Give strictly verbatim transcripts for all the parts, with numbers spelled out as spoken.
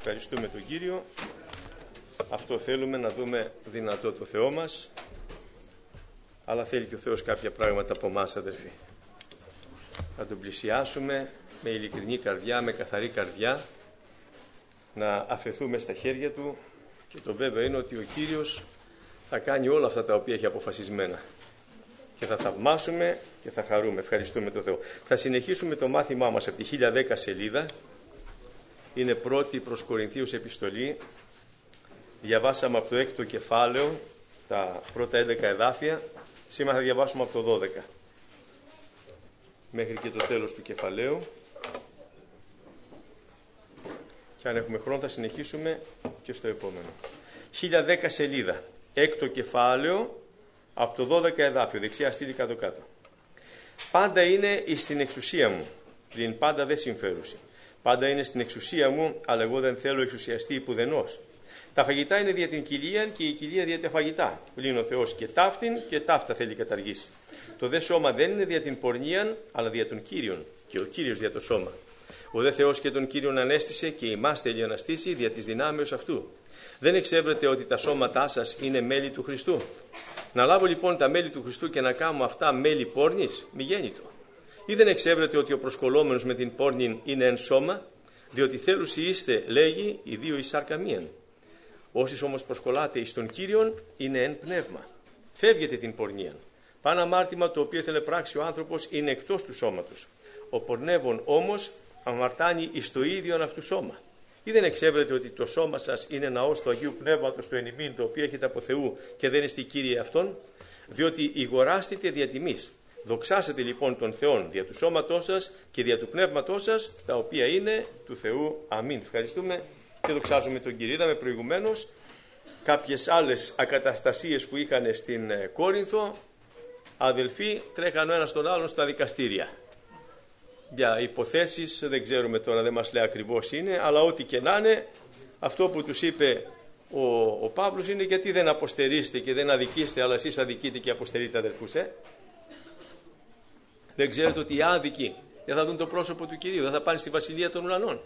ευχαριστούμε τον Κύριο. Αυτό θέλουμε, να δούμε δυνατό το Θεό μας. Αλλά θέλει και ο Θεός κάποια πράγματα από εμάς, αδερφοί. Να τον πλησιάσουμε με ειλικρινή καρδιά, με καθαρή καρδιά, να αφεθούμε στα χέρια Του, και το βέβαιο είναι ότι ο Κύριος θα κάνει όλα αυτά τα οποία έχει αποφασισμένα και θα θαυμάσουμε και θα χαρούμε. Ευχαριστούμε τον Θεό. Θα συνεχίσουμε το μάθημά μας από τη χίλια δέκα σελίδα. Είναι πρώτη προς Κορινθίους επιστολή. Διαβάσαμε από το έκτο κεφάλαιο τα πρώτα έντεκα εδάφια. Σήμερα θα διαβάσουμε από το δώδεκα μέχρι και το τέλος του κεφαλαίου. Και αν έχουμε χρόνο θα συνεχίσουμε και στο επόμενο. χίλια δέκα σελίδα, έκτο κεφάλαιο, από το δώδεκα εδάφιο, δεξιά στήλη κάτω-κάτω. Πάντα είναι στην εξουσία μου, πλην πάντα δεν συμφέρουση. Πάντα είναι στην εξουσία μου, αλλά εγώ δεν θέλω εξουσιαστή υπουδενός. Τα φαγητά είναι δια την κοιλία και η κοιλία δια τα φαγητά. Πλην ο Θεός και ταύτην και ταύτα θέλει καταργήσει. Το δε σώμα δεν είναι δια την πορνείαν, αλλά δια των Κύριων, και ο Κύριος δια το σώμα. Ο δε Θεός και τον Κύριον ανέστησε και ημάς θέλει αναστήσει δια της δυνάμεως αυτού. Δεν εξεύρετε ότι τα σώματά σας είναι μέλη του Χριστού? Να λάβω λοιπόν τα μέλη του Χριστού και να κάνω αυτά μέλη πόρνης? Μη γέννητο. Ή δεν εξεύρετε ότι ο προσκολόμενος με την πόρνην είναι εν σώμα? Διότι θέλουσι είστε, λέγει, οι δύο εις σάρκα μίαν. Όσοι όμως προσκολάτε εις τον Κύριον είναι εν πνεύμα. Φεύγετε την πορνείαν. Πάνω αμάρτημα το οποίο ήθελε πράξει ο άνθρωπος είναι εκτός του σώματος. Ο πορνεύων όμως αμαρτάνει εις το ίδιον αυτού σώμα. Ή δεν εξεύρετε ότι το σώμα σας είναι ναός του Αγίου Πνεύματος του εν ημίν, το οποίο έχετε από Θεού και δεν είστε Κύριοι αυτών? Διότι ηγοράστητε δια τιμής. Δοξάσετε λοιπόν τον Θεόν δια του σώματός σας και δια του πνεύματός σας, τα οποία είναι του Θεού. Αμήν. Ευχαριστούμε και δοξάζουμε τον Κύριο. Είδαμε προηγουμένως κάποιες άλλες ακαταστασίες που είχαν στην Κόρινθο. Αδελφοί τρέχαν ο ένας τον άλλον στα δικαστήρια για υποθέσεις, δεν ξέρουμε τώρα, δεν μας λέει ακριβώς είναι, αλλά ό,τι και να είναι, αυτό που τους είπε ο, ο Παύλος είναι: γιατί δεν αποστερείστε και δεν αδικείστε, αλλά εσείς αδικείτε και αποστερείτε, αδελφούς, ε? Δεν ξέρετε ότι οι άδικοι δεν θα δουν το πρόσωπο του Κυρίου, δεν θα πάνε στη Βασιλεία των Ουρανών?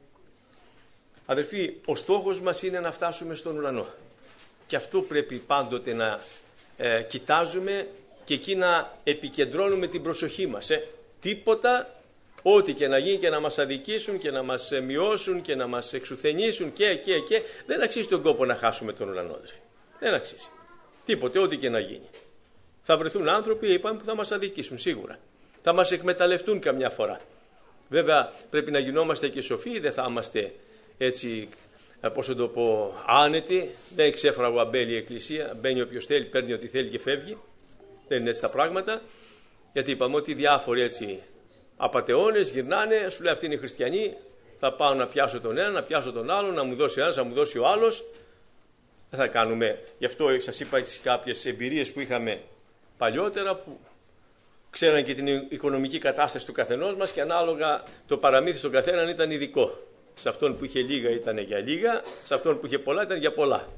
Αδελφοί, ο στόχος μας είναι να φτάσουμε στον ουρανό, και αυτό πρέπει πάντοτε να ε, κοιτάζουμε και εκεί να επικεντρώνουμε την προσοχή μας, ε? Τίποτα, ό,τι και να γίνει και να μας αδικήσουν και να μας μειώσουν και να μας εξουθενήσουν και και και δεν αξίζει τον κόπο να χάσουμε τον ουρανό. Δεν αξίζει. Τίποτε, ό,τι και να γίνει. Θα βρεθούν άνθρωποι, είπαμε, που θα μας αδικήσουν σίγουρα. Θα μας εκμεταλλευτούν καμιά φορά. Βέβαια πρέπει να γινόμαστε και σοφοί, δεν θα είμαστε έτσι, πώς το πω, άνετοι. Δεν ξέφραγο αμπέλη η εκκλησία, μπαίνει όποιος θέλει, παίρνει ό,τι θέλει και φεύγει. Δεν είναι έτσι τα πράγματα. Γιατί είπαμε ότι διάφοροι έτσι απατεώνες γυρνάνε, σου λέει αυτοί είναι οι χριστιανοί, θα πάω να πιάσω τον ένα, να πιάσω τον άλλον, να μου δώσει ο ένας, να μου δώσει ο άλλος. Δεν θα κάνουμε. Γι' αυτό σας είπα τις κάποιες εμπειρίες που είχαμε παλιότερα, που ξέραν και την οικονομική κατάσταση του καθενός μας και ανάλογα το παραμύθι στον καθέναν ήταν ειδικό. Σε αυτόν που είχε λίγα ήταν για λίγα, σε αυτόν που είχε πολλά ήταν για πολλά.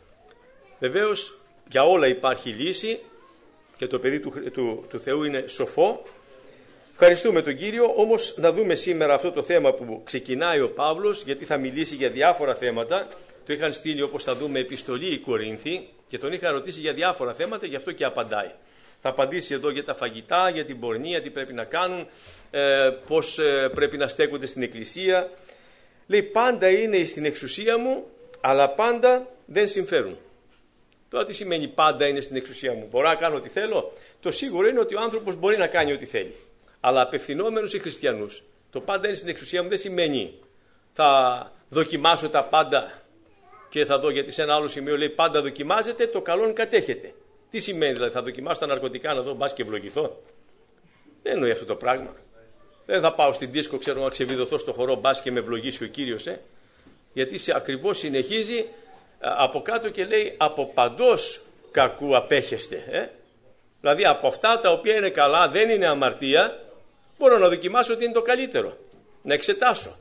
Βεβαίως για όλα υπάρχει λύση και το παιδί του, του, του Θεού είναι σοφό. Ευχαριστούμε τον Κύριο. Όμως να δούμε σήμερα αυτό το θέμα που ξεκινάει ο Παύλος, γιατί θα μιλήσει για διάφορα θέματα. Το είχαν στείλει, όπως θα δούμε, επιστολή οι Κορίνθοι και τον είχαν ρωτήσει για διάφορα θέματα, γι' αυτό και απαντάει. Θα απαντήσει εδώ για τα φαγητά, για την πορνεία, τι πρέπει να κάνουν, ε, πώς ε, πρέπει να στέκονται στην εκκλησία. Λέει: πάντα είναι στην εξουσία μου, αλλά πάντα δεν συμφέρουν. Τώρα τι σημαίνει πάντα είναι στην εξουσία μου? Μπορώ να κάνω ό,τι θέλω? Το σίγουρο είναι ότι ο άνθρωπος μπορεί να κάνει ό,τι θέλει. Αλλά απευθυνόμενος οι χριστιανούς, το πάντα είναι στην εξουσία μου δεν σημαίνει θα δοκιμάσω τα πάντα και θα δω, γιατί σε ένα άλλο σημείο λέει πάντα δοκιμάζετε, το καλόν κατέχετε. Τι σημαίνει δηλαδή? Θα δοκιμάσω τα ναρκωτικά να δω μπας και ευλογηθώ? Δεν εννοεί αυτό το πράγμα. Δεν θα πάω στην δίσκο, ξέρω, να ξεβιδωθώ στο χορό μπας και με ευλογήσει ο Κύριος, ε? Γιατί σε ακριβώς συνεχίζει από κάτω και λέει από παντός κακού απέχεστε, ε? Δηλαδή από αυτά τα οποία είναι καλά, δεν είναι αμαρτία, μπορώ να δοκιμάσω ότι είναι το καλύτερο. Να εξετάσω.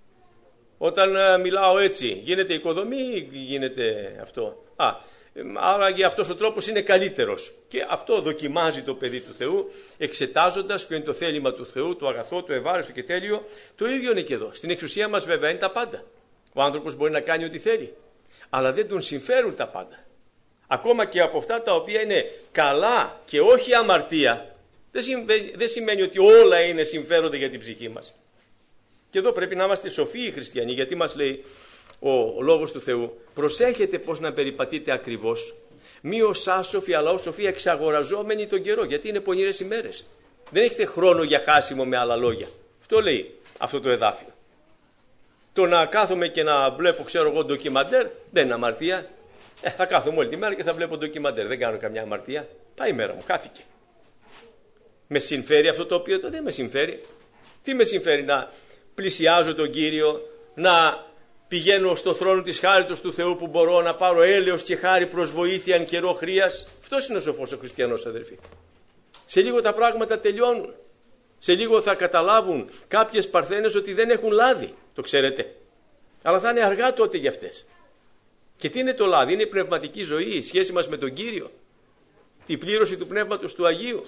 Όταν μιλάω έτσι, γίνεται οικοδομή ή γίνεται αυτό? Α, άρα και αυτός ο τρόπος είναι καλύτερος. Και αυτό δοκιμάζει το παιδί του Θεού, εξετάζοντας ποιο είναι το θέλημα του Θεού, το αγαθό, το ευάριστο και τέλειο. Το ίδιο είναι και εδώ. Στην εξουσία μας βέβαια είναι τα πάντα. Ο άνθρωπος μπορεί να κάνει ό,τι θέλει, αλλά δεν τον συμφέρουν τα πάντα. Ακόμα και από αυτά τα οποία είναι καλά και όχι αμαρτία, δεν σημαίνει ότι όλα είναι συμφέροντα για την ψυχή μας. Και εδώ πρέπει να είμαστε σοφοί οι χριστιανοί, γιατί μας λέει ο Λόγος του Θεού, προσέχετε πώς να περιπατείτε ακριβώς, μη ως άσοφοι αλλά ως σοφοί εξαγοραζόμενοι τον καιρό, γιατί είναι πονηρές ημέρες. Δεν έχετε χρόνο για χάσιμο, με άλλα λόγια. Αυτό λέει αυτό το εδάφιο. Το να κάθομαι και να βλέπω, ξέρω εγώ, ντοκιμαντέρ δεν είναι αμαρτία. Ε, θα κάθομαι όλη τη μέρα και θα βλέπω ντοκιμαντέρ. Δεν κάνω καμιά αμαρτία. Πάει η μέρα μου, χάθηκε. Με συμφέρει αυτό το οποίο το δεν με συμφέρει. Τι με συμφέρει? Να πλησιάζω τον Κύριο, να πηγαίνω στο θρόνο της χάριτος του Θεού που μπορώ να πάρω έλεος και χάρη προς βοήθεια εν καιρό χρείας. Αυτός είναι ο σοφός ο χριστιανός, αδερφοί. Σε λίγο τα πράγματα τελειώνουν. Σε λίγο θα καταλάβουν κάποιες παρθένες ότι δεν έχουν λάδι. Το ξέρετε. Αλλά θα είναι αργά τότε για αυτές. Και τι είναι το λάδι? Είναι η πνευματική ζωή, η σχέση μας με τον Κύριο, η πλήρωση του Πνεύματος του Αγίου.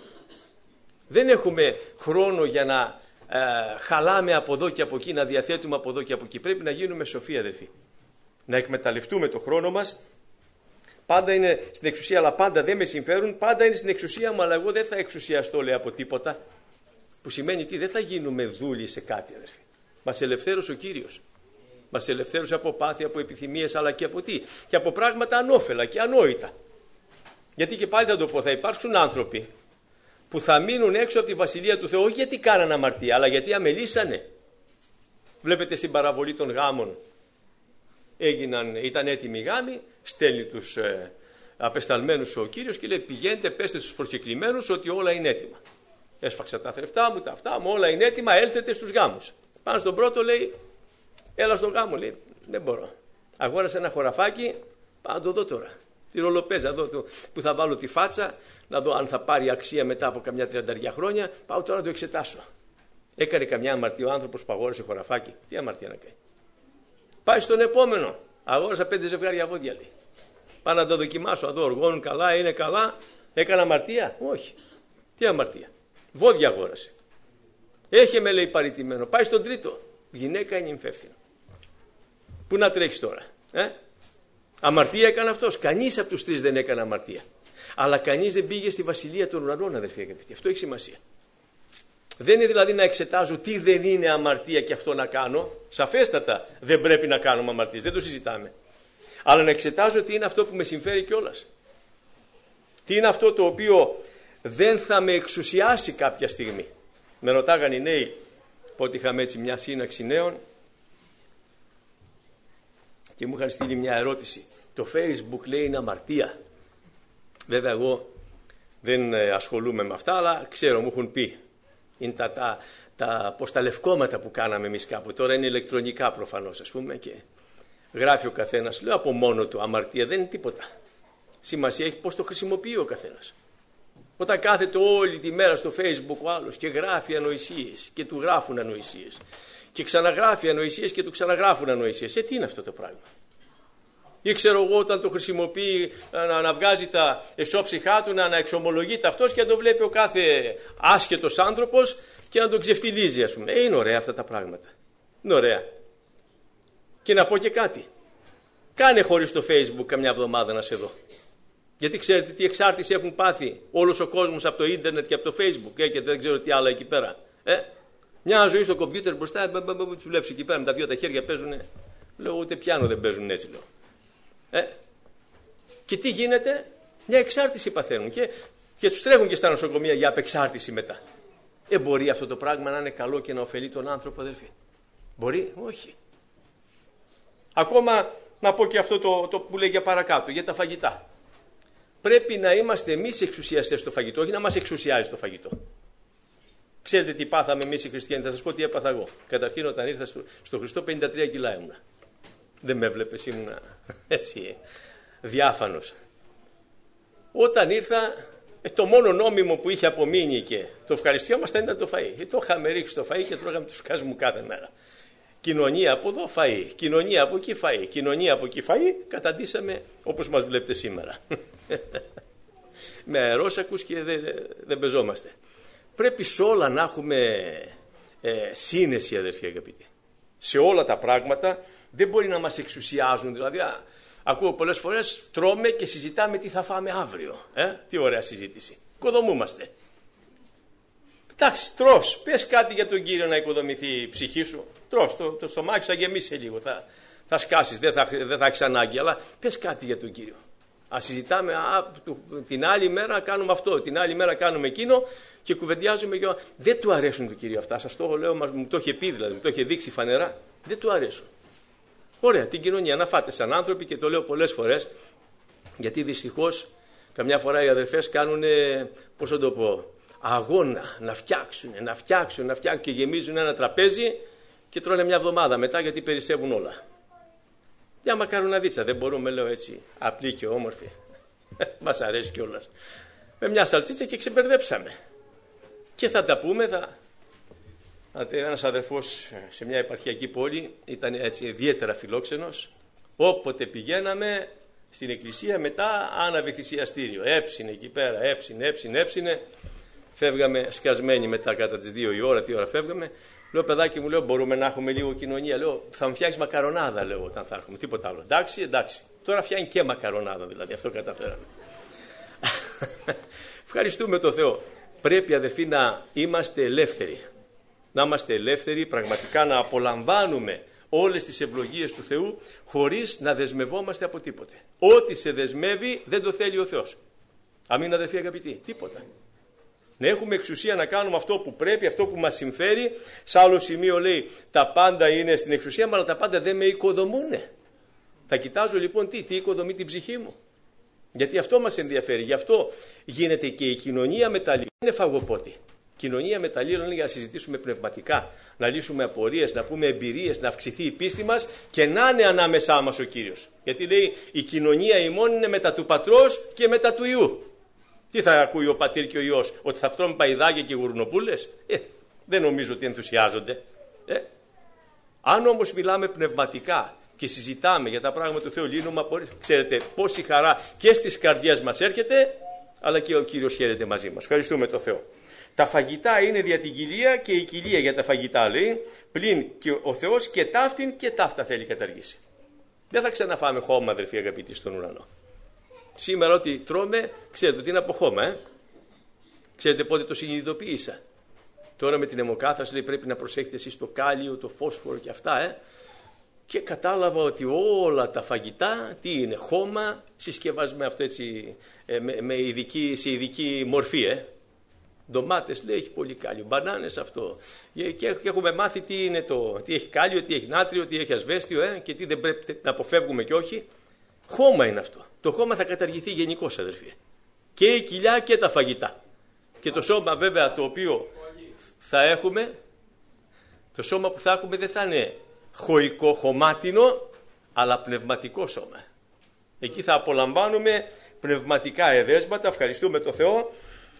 Δεν έχουμε χρόνο για να ε, χαλάμε από εδώ και από εκεί, να διαθέτουμε από εδώ και από εκεί. Πρέπει να γίνουμε σοφοί, αδελφοί. Να εκμεταλλευτούμε το χρόνο μας. Πάντα είναι στην εξουσία, αλλά πάντα δεν με συμφέρουν. Πάντα είναι στην εξουσία μου, αλλά εγώ δεν θα εξουσιαστώ, λέει, από τίποτα. Που σημαίνει τι? Δεν θα γίνουμε δούλοι σε κάτι, αδελφοί. Μας ελευθέρωσε ο Κύριος. Μας ελευθέρωσε από πάθη, από επιθυμίες, αλλά και από τι? Και από πράγματα ανώφελα και ανόητα. Γιατί και πάλι θα το πω, θα υπάρξουν άνθρωποι που θα μείνουν έξω από τη Βασιλεία του Θεού, όχι γιατί κάναν αμαρτία, αλλά γιατί αμελήσανε. Βλέπετε στην παραβολή των γάμων, έγιναν, ήταν έτοιμοι γάμοι, στέλνει τους ε, απεσταλμένους ο Κύριος και λέει, πηγαίνετε, πέστε στους προσκεκλημένους ότι όλα είναι έτοιμα. Έσφαξα τα θρεφτά μου, τα αυτά μου, όλα είναι έτοιμα, έλθετε στους γάμους. Πάνω στον πρώτο λέει, έλα στον γάμο, λέει, δεν μπορώ. Αγόρασα ένα χωραφάκι, πάω να το δω τώρα. Τη ρολοπέζα εδώ που θα βάλω τη φάτσα, να δω αν θα πάρει αξία μετά από καμιά τριανταριά χρόνια. Πάω τώρα να το εξετάσω. Έκανε καμιά αμαρτία ο άνθρωπος που αγόρασε χωραφάκι? Τι αμαρτία να κάνει? Πάει στον επόμενο. Αγόρασα πέντε ζευγάρια βόδια, λέει. Πάω να το δοκιμάσω, να δω, οργώνουν καλά, είναι καλά. Έκανα αμαρτία? Όχι. Τι αμαρτία? Βόδια αγόρασε. Έχει με, λέει, παρητημένο. Πάει στον τρίτο. Γυναίκα είναι υπεύθυνο. Πού να τρέχει τώρα? Ε? Αμαρτία έκανε αυτός? Κανείς από τους τρεις δεν έκανε αμαρτία. Αλλά κανείς δεν πήγε στη βασιλεία των ουρανών, αδερφοί αγαπητοί. Αυτό έχει σημασία. Δεν είναι δηλαδή να εξετάζω τι δεν είναι αμαρτία και αυτό να κάνω. Σαφέστατα δεν πρέπει να κάνουμε αμαρτίες, δεν το συζητάμε. Αλλά να εξετάζω τι είναι αυτό που με συμφέρει κιόλας. Τι είναι αυτό το οποίο δεν θα με εξουσιάσει κάποια στιγμή. Με ρωτάγαν οι νέοι, πότε είχαμε έτσι μια σύναξη νέων, και μου είχαν στείλει μια ερώτηση. Το Facebook, λέει, είναι αμαρτία? Βέβαια εγώ δεν ασχολούμαι με αυτά, αλλά ξέρω, μου έχουν πει. Είναι τα, τα, τα ποσταλευκόματα που κάναμε εμείς κάπου. Τώρα είναι ηλεκτρονικά προφανώς, ας πούμε, και γράφει ο καθένας. Λέω από μόνο του, αμαρτία δεν είναι τίποτα. Σημασία έχει πώς το χρησιμοποιεί ο καθένας. Όταν κάθεται όλη τη μέρα στο Facebook ο άλλος και γράφει ανοησίες και του γράφουν ανοησίες και ξαναγράφει ανοησίες και του ξαναγράφουν ανοησίες, ε, τι είναι αυτό το πράγμα? Ή ξέρω εγώ, όταν το χρησιμοποιεί να, να βγάζει τα εσώψυχά του, να, να εξομολογείται αυτός και να το βλέπει ο κάθε άσχετος άνθρωπος και να τον ξεφτιλίζει, ας πούμε. Ε, είναι ωραία αυτά τα πράγματα. Είναι ωραία. Και να πω και κάτι. Κάνε χωρίς το Facebook καμιά εβδομάδα να σε δω. Γιατί ξέρετε τι εξάρτηση έχουν πάθει όλος ο κόσμος από το ίντερνετ και από το Facebook, ε, και δεν ξέρω τι άλλα εκεί πέρα. Ε, μια ζωή στο κομπιούτερ μπροστά, τους βλέπεις εκεί πέρα με τα δύο τα χέρια παίζουν. Λέω, ούτε πιάνο δεν παίζουν έτσι, λέω. Ε, και τι γίνεται? Μια εξάρτηση παθαίνουν και, και τους τρέχουν και στα νοσοκομεία για απεξάρτηση μετά. Ε, μπορεί αυτό το πράγμα να είναι καλό και να ωφελεί τον άνθρωπο, αδελφοί? Μπορεί? Όχι. Ακόμα να πω και αυτό το, το που λέει για παρακάτω, για τα φαγητά. Πρέπει να είμαστε εμείς εξουσιαστές στο φαγητό, όχι να μας εξουσιάζει το φαγητό. Ξέρετε τι πάθαμε εμείς οι χριστιανοί? Θα σας πω τι έπαθα εγώ. Καταρχήν, όταν ήρθα στο, στο Χριστό, πενήντα τρία κιλά ήμουνα. Δεν με έβλεπες, ήμουνα έτσι διάφανος. Όταν ήρθα, το μόνο νόμιμο που είχε απομείνει και το ευχαριστιόμασταν ήταν το φαΐ. Ε, το είχαμε ρίξει το φαΐ και τρώγαμε τους σκάς μου κάθε μέρα. Κοινωνία από εδώ φαΐ, κοινωνία από εκεί φαΐ, κοινωνία από εκεί φαΐ, καταντήσαμε όπως μας βλέπετε σήμερα. Με αερόσακους και δεν, δεν πεζόμαστε. Πρέπει σε όλα να έχουμε ε, σύνεση, αδερφοί αγαπητοί. Σε όλα τα πράγματα Δεν μπορεί να μας εξουσιάζουν. Δηλαδή, α, ακούω πολλές φορές, τρώμε και συζητάμε τι θα φάμε αύριο. Ε? Τι ωραία συζήτηση. Οικοδομούμαστε. Εντάξει, τρως. Πες κάτι για τον Κύριο να οικοδομηθεί η ψυχή σου. Τρως. Το, το στομάχι σου θα γεμίσει λίγο. Θα, θα σκάσεις. Δεν θα, δεν θα έχεις ανάγκη. Αλλά πες κάτι για τον Κύριο. Ας συζητάμε. Α, την άλλη μέρα κάνουμε αυτό. Την άλλη μέρα κάνουμε εκείνο. Και κουβεντιάζουμε. Και... Δεν του αρέσουν του Κυρίου αυτά. Σας το λέω. Μου το είχε πει δηλαδή. Μου το είχε δείξει φανερά. Δεν του αρέσουν. Ωραία. Την κοινωνία να φάτε σαν άνθρωποι. Και το λέω πολλές φορές. Γιατί δυστυχώς καμιά φορά οι αδερφές κάνουν. Πώς θα το πω. Αγώνα να φτιάξουν, να φτιάξουν, να φτιάξουν και γεμίζουν ένα τραπέζι και τρώνε μια εβδομάδα μετά γιατί περισσεύουν όλα. Για μακαροναδίτσα, δεν μπορούμε, λέω έτσι, απλή και όμορφη. Μας αρέσει κιόλας. Με μια σαλτσίτσα και ξεμπερδέψαμε. Και θα τα πούμε, θα... Ένας αδερφός σε μια επαρχιακή πόλη ήταν έτσι ιδιαίτερα φιλόξενος. Όποτε πηγαίναμε στην εκκλησία μετά άναβε θυσιαστήριο. Έψινε εκεί πέρα, έψινε, έψινε, έψινε. Φεύγαμε σκασμένοι μετά κατά τις δύο η ώρα, τι ώρα φεύγαμε. Λέω, παιδάκι μου, λέω, μπορούμε να έχουμε λίγο κοινωνία. Λέω, θα μου φτιάξει μακαρονάδα, λέω, όταν θα έρχομαι. Τίποτα άλλο. Εντάξει, εντάξει. Τώρα φτιάχνει και μακαρονάδα, δηλαδή. Αυτό καταφέραμε. Ευχαριστούμε τον Θεό. Πρέπει, αδερφοί, να είμαστε ελεύθεροι. Να είμαστε ελεύθεροι, πραγματικά να απολαμβάνουμε όλες τις ευλογίες του Θεού, χωρίς να δεσμευόμαστε από τίποτε. Ό,τι σε δεσμεύει δεν το θέλει ο Θεός. Αμήν, αδερφοί αγαπητοί. Τίποτα. Να έχουμε εξουσία να κάνουμε αυτό που πρέπει, αυτό που μας συμφέρει. Σε άλλο σημείο λέει τα πάντα είναι στην εξουσία, αλλά τα πάντα δεν με οικοδομούνε. Θα κοιτάζω λοιπόν τι, τι οικοδομεί την ψυχή μου. Γιατί αυτό μας ενδιαφέρει. Γι' αυτό γίνεται και η κοινωνία μεταλλήλων. Δεν είναι φαγοπότη. Κοινωνία μεταλλήλων είναι για να συζητήσουμε πνευματικά, να λύσουμε απορίες, να πούμε εμπειρίες, να αυξηθεί η πίστη μας και να είναι ανάμεσά μας ο Κύριος. Γιατί λέει η κοινωνία ημών είναι μετά του Πατρός και μετά του Υιού. Τι θα ακούει ο πατήρ και ο Υιός, ότι θα φτρώμε παϊδάκια και γουρνοπούλες. Ε, δεν νομίζω ότι ενθουσιάζονται. Ε. Αν όμως μιλάμε πνευματικά και συζητάμε για τα πράγματα του Θεού, λύνουμε απορίες. Ξέρετε πόση χαρά και στις καρδιές μας έρχεται, αλλά και ο Κύριος χαίρεται μαζί μας. Ευχαριστούμε τον Θεό. Τα φαγητά είναι δια την κοιλία και η κοιλία για τα φαγητά, λέει, πλην και ο Θεός και ταύτην και ταύτα θέλει καταργήσει. Δεν θα ξαναφάμε χώμα, αδερφοί αγαπητοί, στον ουρανό. Σήμερα ό,τι τρώμε, ξέρετε ότι είναι από χώμα, ε? Ξέρετε πότε το συνειδητοποίησα. Τώρα με την αιμοκάθαρση λέει πρέπει να προσέχετε εσείς το κάλιο, το φόσφορο και αυτά, ε? Και κατάλαβα ότι όλα τα φαγητά, τι είναι, χώμα, συσκευασμένα αυτό έτσι, ε, με, με ειδική, σε ειδική μορφή, ε? Ντομάτες λέει έχει πολύ κάλιο, μπανάνες αυτό. Και, και έχουμε μάθει τι είναι το, τι έχει κάλιο, τι έχει νάτριο, τι έχει ασβέστιο, ε? Και τι δεν πρέπει να αποφεύγουμε και όχι. Χώμα είναι αυτό. Το χώμα θα καταργηθεί γενικώς, αδερφοί. Και η κοιλιά και τα φαγητά. Και το σώμα βέβαια το οποίο θα έχουμε, το σώμα που θα έχουμε δεν θα είναι χωικό, χωμάτινο, αλλά πνευματικό σώμα. Εκεί θα απολαμβάνουμε πνευματικά εδέσματα, ευχαριστούμε τον Θεό,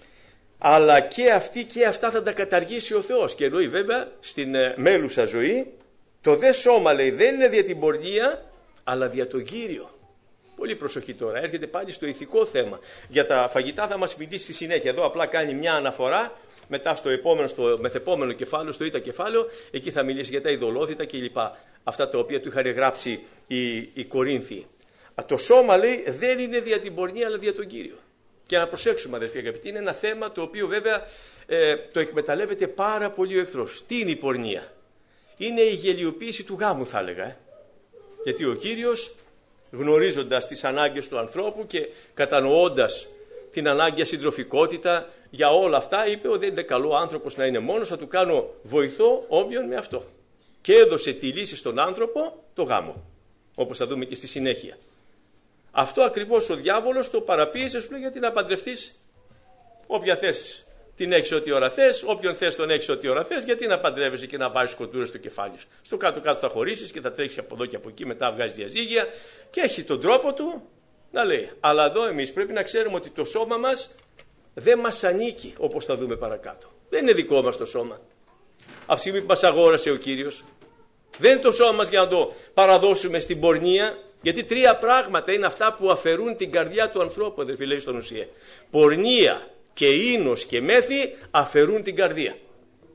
αλλά και αυτοί και αυτά θα τα καταργήσει ο Θεός. Και εννοεί βέβαια στην μέλουσα ζωή, το δε σώμα λέει δεν είναι δια την πορνεία, αλλά δια τον Κύριο. Πολύ προσοχή τώρα, έρχεται πάλι στο ηθικό θέμα. Για τα φαγητά θα μας μιλήσει στη συνέχεια. Εδώ απλά κάνει μια αναφορά, μετά στο επόμενο, στο μεθεπόμενο κεφάλαιο, στο ήτα κεφάλαιο, εκεί θα μιλήσει για τα ειδωλόθητα και λοιπά. Αυτά τα οποία του είχαν γράψει οι, οι Κορίνθιοι. Το σώμα λέει δεν είναι δια την πορνεία, αλλά δια τον Κύριο. Και να προσέξουμε, αδερφοί αγαπητοί, είναι ένα θέμα το οποίο βέβαια ε, το εκμεταλλεύεται πάρα πολύ ο εχθρός. Τι είναι η πορνεία? Είναι η γελιοποίηση του γάμου, θα έλεγα. Ε. Γιατί ο Κύριος, γνωρίζοντας τις ανάγκες του ανθρώπου και κατανοώντας την ανάγκη για συντροφικότητα, για όλα αυτά, είπε ότι δεν είναι καλό άνθρωπος να είναι μόνος, θα του κάνω βοηθό όποιον με αυτό. Και έδωσε τη λύση στον άνθρωπο, το γάμο, όπως θα δούμε και στη συνέχεια. Αυτό ακριβώς ο διάβολος το παραποίησε, σου λέει, γιατί να παντρευτείς όποια θες την έχεις ό,τι ώρα θες, όποιον θες τον έχεις ό,τι ώρα θες, γιατί να παντρεύεσαι και να βάζεις κοντούρες στο κεφάλι σου. Στο κάτω-κάτω θα χωρίσεις και θα τρέξεις από εδώ και από εκεί, μετά βγάζεις διαζύγια και έχει τον τρόπο του να λέει. Αλλά εδώ εμείς πρέπει να ξέρουμε ότι το σώμα μας δεν μας ανήκει, όπως θα δούμε παρακάτω. Δεν είναι δικό μας το σώμα. Από τη στιγμή που μας αγόρασε ο Κύριος, δεν είναι το σώμα μας για να το παραδώσουμε στην πορνεία. Γιατί τρία πράγματα είναι αυτά που αφαιρούν την καρδιά του ανθρώπου, αδερφοί, λέει στον ουσία. Πορνεία και ίνος και μέθη αφαιρούν την καρδία.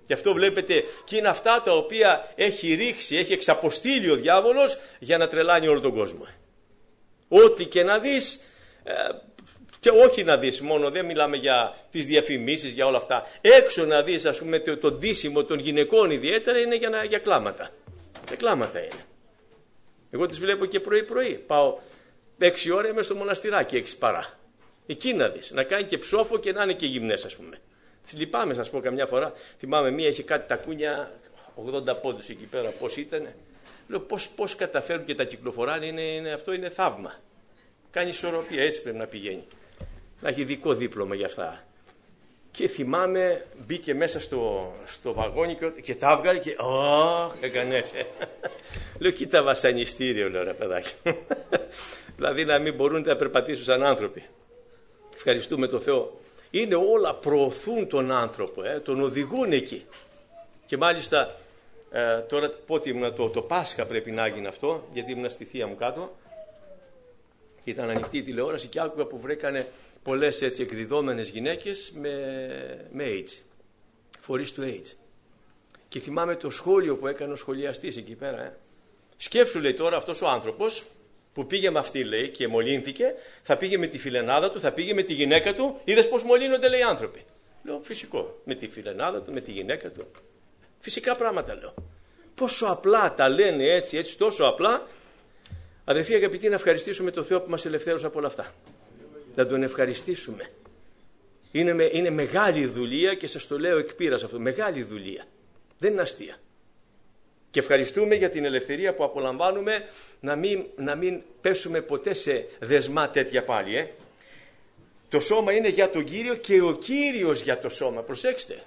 Γι' αυτό βλέπετε και είναι αυτά τα οποία έχει ρίξει, έχει εξαποστείλει ο διάβολος για να τρελάνει όλο τον κόσμο. Ό,τι και να δεις, ε, και όχι να δεις μόνο, δεν μιλάμε για τις διαφημίσεις, για όλα αυτά. Έξω να δεις, ας πούμε, το, το ντύσιμο των γυναικών ιδιαίτερα είναι για, να, για κλάματα. Για κλάματα είναι. Εγώ τις βλέπω και πρωί-πρωί. Πάω έξι ώρα είμαι στο μοναστηράκι, έξι παρά. Εκεί να δεις, να κάνει και ψόφο και να είναι και γυμνές, ας πούμε. Τις λυπάμαι, σας πω καμιά φορά. Θυμάμαι μία είχε κάτι τακούνια, ογδόντα πόντους εκεί πέρα, πώς ήτανε. Λέω πώς, πώς καταφέρουν και τα κυκλοφοράνε, είναι, είναι, αυτό είναι θαύμα. Κάνει ισορροπία, έτσι πρέπει να πηγαίνει. Να έχει ειδικό δίπλωμα για αυτά. Και θυμάμαι, μπήκε μέσα στο, στο βαγόνι και, και τα έβγαλε και «Ωχ», έκανε έτσι. Λέω κοίτα βασανιστήριο, λέω ρε παιδάκι. Δηλαδή να μην μπορούν να περπατήσουν σαν άνθρωποι. Ευχαριστούμε τον Θεό. Είναι όλα, προωθούν τον άνθρωπο, ε, τον οδηγούν εκεί. Και μάλιστα ε, τώρα πότε ήμουν, το, το Πάσχα πρέπει να γίνει αυτό, γιατί ήμουν στη θεία μου κάτω. Ήταν ανοιχτή η τηλεόραση και άκουγα που βρέκανε πολλές έτσι εκδιδόμενες γυναίκες με, με AIDS, φορείς του AIDS. Και θυμάμαι το σχόλιο που έκανε ο σχολιαστής εκεί πέρα. Ε. Σκέψου, λέει, τώρα αυτός ο άνθρωπος που πήγε με αυτή, λέει, και μολύνθηκε, θα πήγε με τη φιλενάδα του, θα πήγε με τη γυναίκα του. Είδες πώς μολύνονται, λέει, οι άνθρωποι. Λέω, φυσικό, με τη φιλενάδα του, με τη γυναίκα του. Φυσικά πράγματα, λέω. Πόσο απλά τα λένε έτσι, έτσι, τόσο απλά. Αδερφοί αγαπητοί, να ευχαριστήσουμε τον Θεό που μας ελευθέρωσε από όλα αυτά. Να τον ευχαριστήσουμε. Είναι, με, είναι μεγάλη δουλεία και σας το λέω εκ πείρας αυτό. Μεγάλη δουλεία. Δεν είναι αστεία. Και ευχαριστούμε για την ελευθερία που απολαμβάνουμε να μην, να μην πέσουμε ποτέ σε δεσμά τέτοια πάλι. Ε. Το σώμα είναι για τον Κύριο και ο Κύριος για το σώμα. Προσέξτε.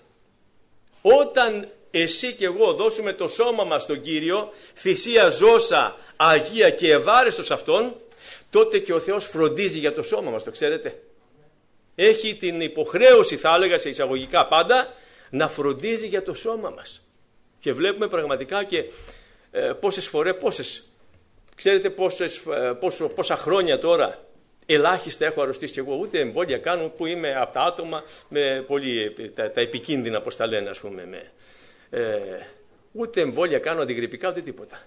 Όταν εσύ και εγώ δώσουμε το σώμα μας στον Κύριο, θυσία ζώσα, αγία και ευάρεστος αυτόν, τότε και ο Θεός φροντίζει για το σώμα μας, το ξέρετε. Έχει την υποχρέωση, θα έλεγα σε εισαγωγικά πάντα, να φροντίζει για το σώμα μας. Και βλέπουμε πραγματικά και ε, πόσες φορές, πόσες, ξέρετε πόσες, ε, πόσο, πόσα χρόνια τώρα ελάχιστα έχω αρρωστήσει και εγώ, ούτε εμβόλια κάνω που είμαι από τα άτομα με πολύ, τα, τα επικίνδυνα, πώς τα λένε, ας πούμε, με, ε, ούτε εμβόλια κάνω αντιγρυπικά, ούτε τίποτα.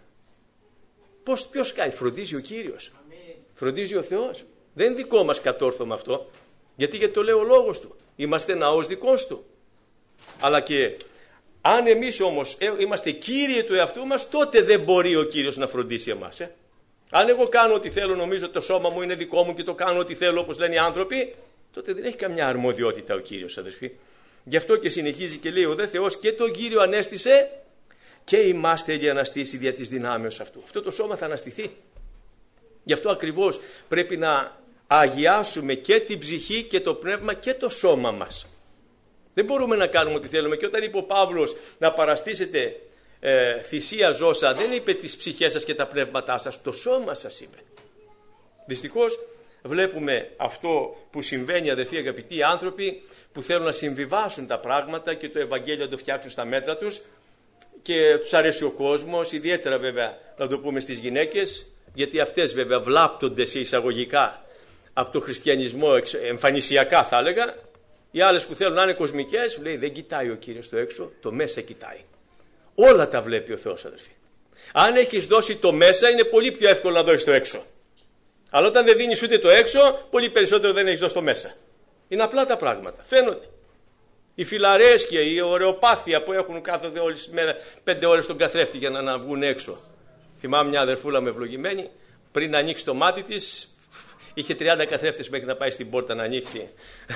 Πώς, ποιος κάνει, φροντίζει ο Κύριος, Αμήν. Φροντίζει ο Θεός. Δεν είναι δικό μας κατόρθωμα αυτό, γιατί, γιατί το λέει ο λόγος του. Είμαστε ναός δικός του. Αλλά και αν εμείς όμως είμαστε κύριοι του εαυτού μας, τότε δεν μπορεί ο Κύριος να φροντίσει εμάς. Ε? Αν εγώ κάνω ό,τι θέλω, νομίζω το σώμα μου είναι δικό μου και το κάνω ό,τι θέλω όπως λένε οι άνθρωποι, τότε δεν έχει καμιά αρμοδιότητα ο Κύριος, αδερφοί. Γι' αυτό και συνεχίζει και λέει ο δε Θεός και τον Κύριο ανέστησε και ημάστε για αναστήσει δια της δυνάμεως αυτού. Αυτό το σώμα θα αναστηθεί. Γι' αυτό ακριβώς πρέπει να αγιάσουμε και την ψυχή και το πνεύμα και το σώμα μας. Δεν μπορούμε να κάνουμε ό,τι θέλουμε. Και όταν είπε ο Παύλος να παραστήσετε ε, θυσία ζώσα, δεν είπε τις ψυχές σας και τα πνεύματά σας, το σώμα σας είπε. Δυστυχώς βλέπουμε αυτό που συμβαίνει, αδερφοί αγαπητοί, άνθρωποι που θέλουν να συμβιβάσουν τα πράγματα και το Ευαγγέλιο να το φτιάξουν στα μέτρα τους και τους αρέσει ο κόσμος, ιδιαίτερα βέβαια να το πούμε στις γυναίκες, γιατί αυτές βέβαια βλάπτονται σε εισαγωγικά από το χριστιανισμό εμφανισιακά θα έλεγα. Οι άλλες που θέλουν να είναι κοσμικές, λέει δεν κοιτάει ο Κύριος το έξω, το μέσα κοιτάει. Όλα τα βλέπει ο Θεός, αδερφοί. Αν έχεις δώσει το μέσα, είναι πολύ πιο εύκολο να δώσεις το έξω. Αλλά όταν δεν δίνεις ούτε το έξω, πολύ περισσότερο δεν έχεις δώσει το μέσα. Είναι απλά τα πράγματα. Φαίνονται. Η φιλαρέσκεια, η ωρεοπάθεια που έχουν κάθονται όλη τη μέρα πέντε ώρες στον καθρέφτη για να, να βγουν έξω. Θυμάμαι μια αδερφούλα με ευλογημένη, πριν να ανοίξει το μάτι της, είχε τριάντα καθρέφτες μέχρι να πάει στην πόρτα να ανοίξει.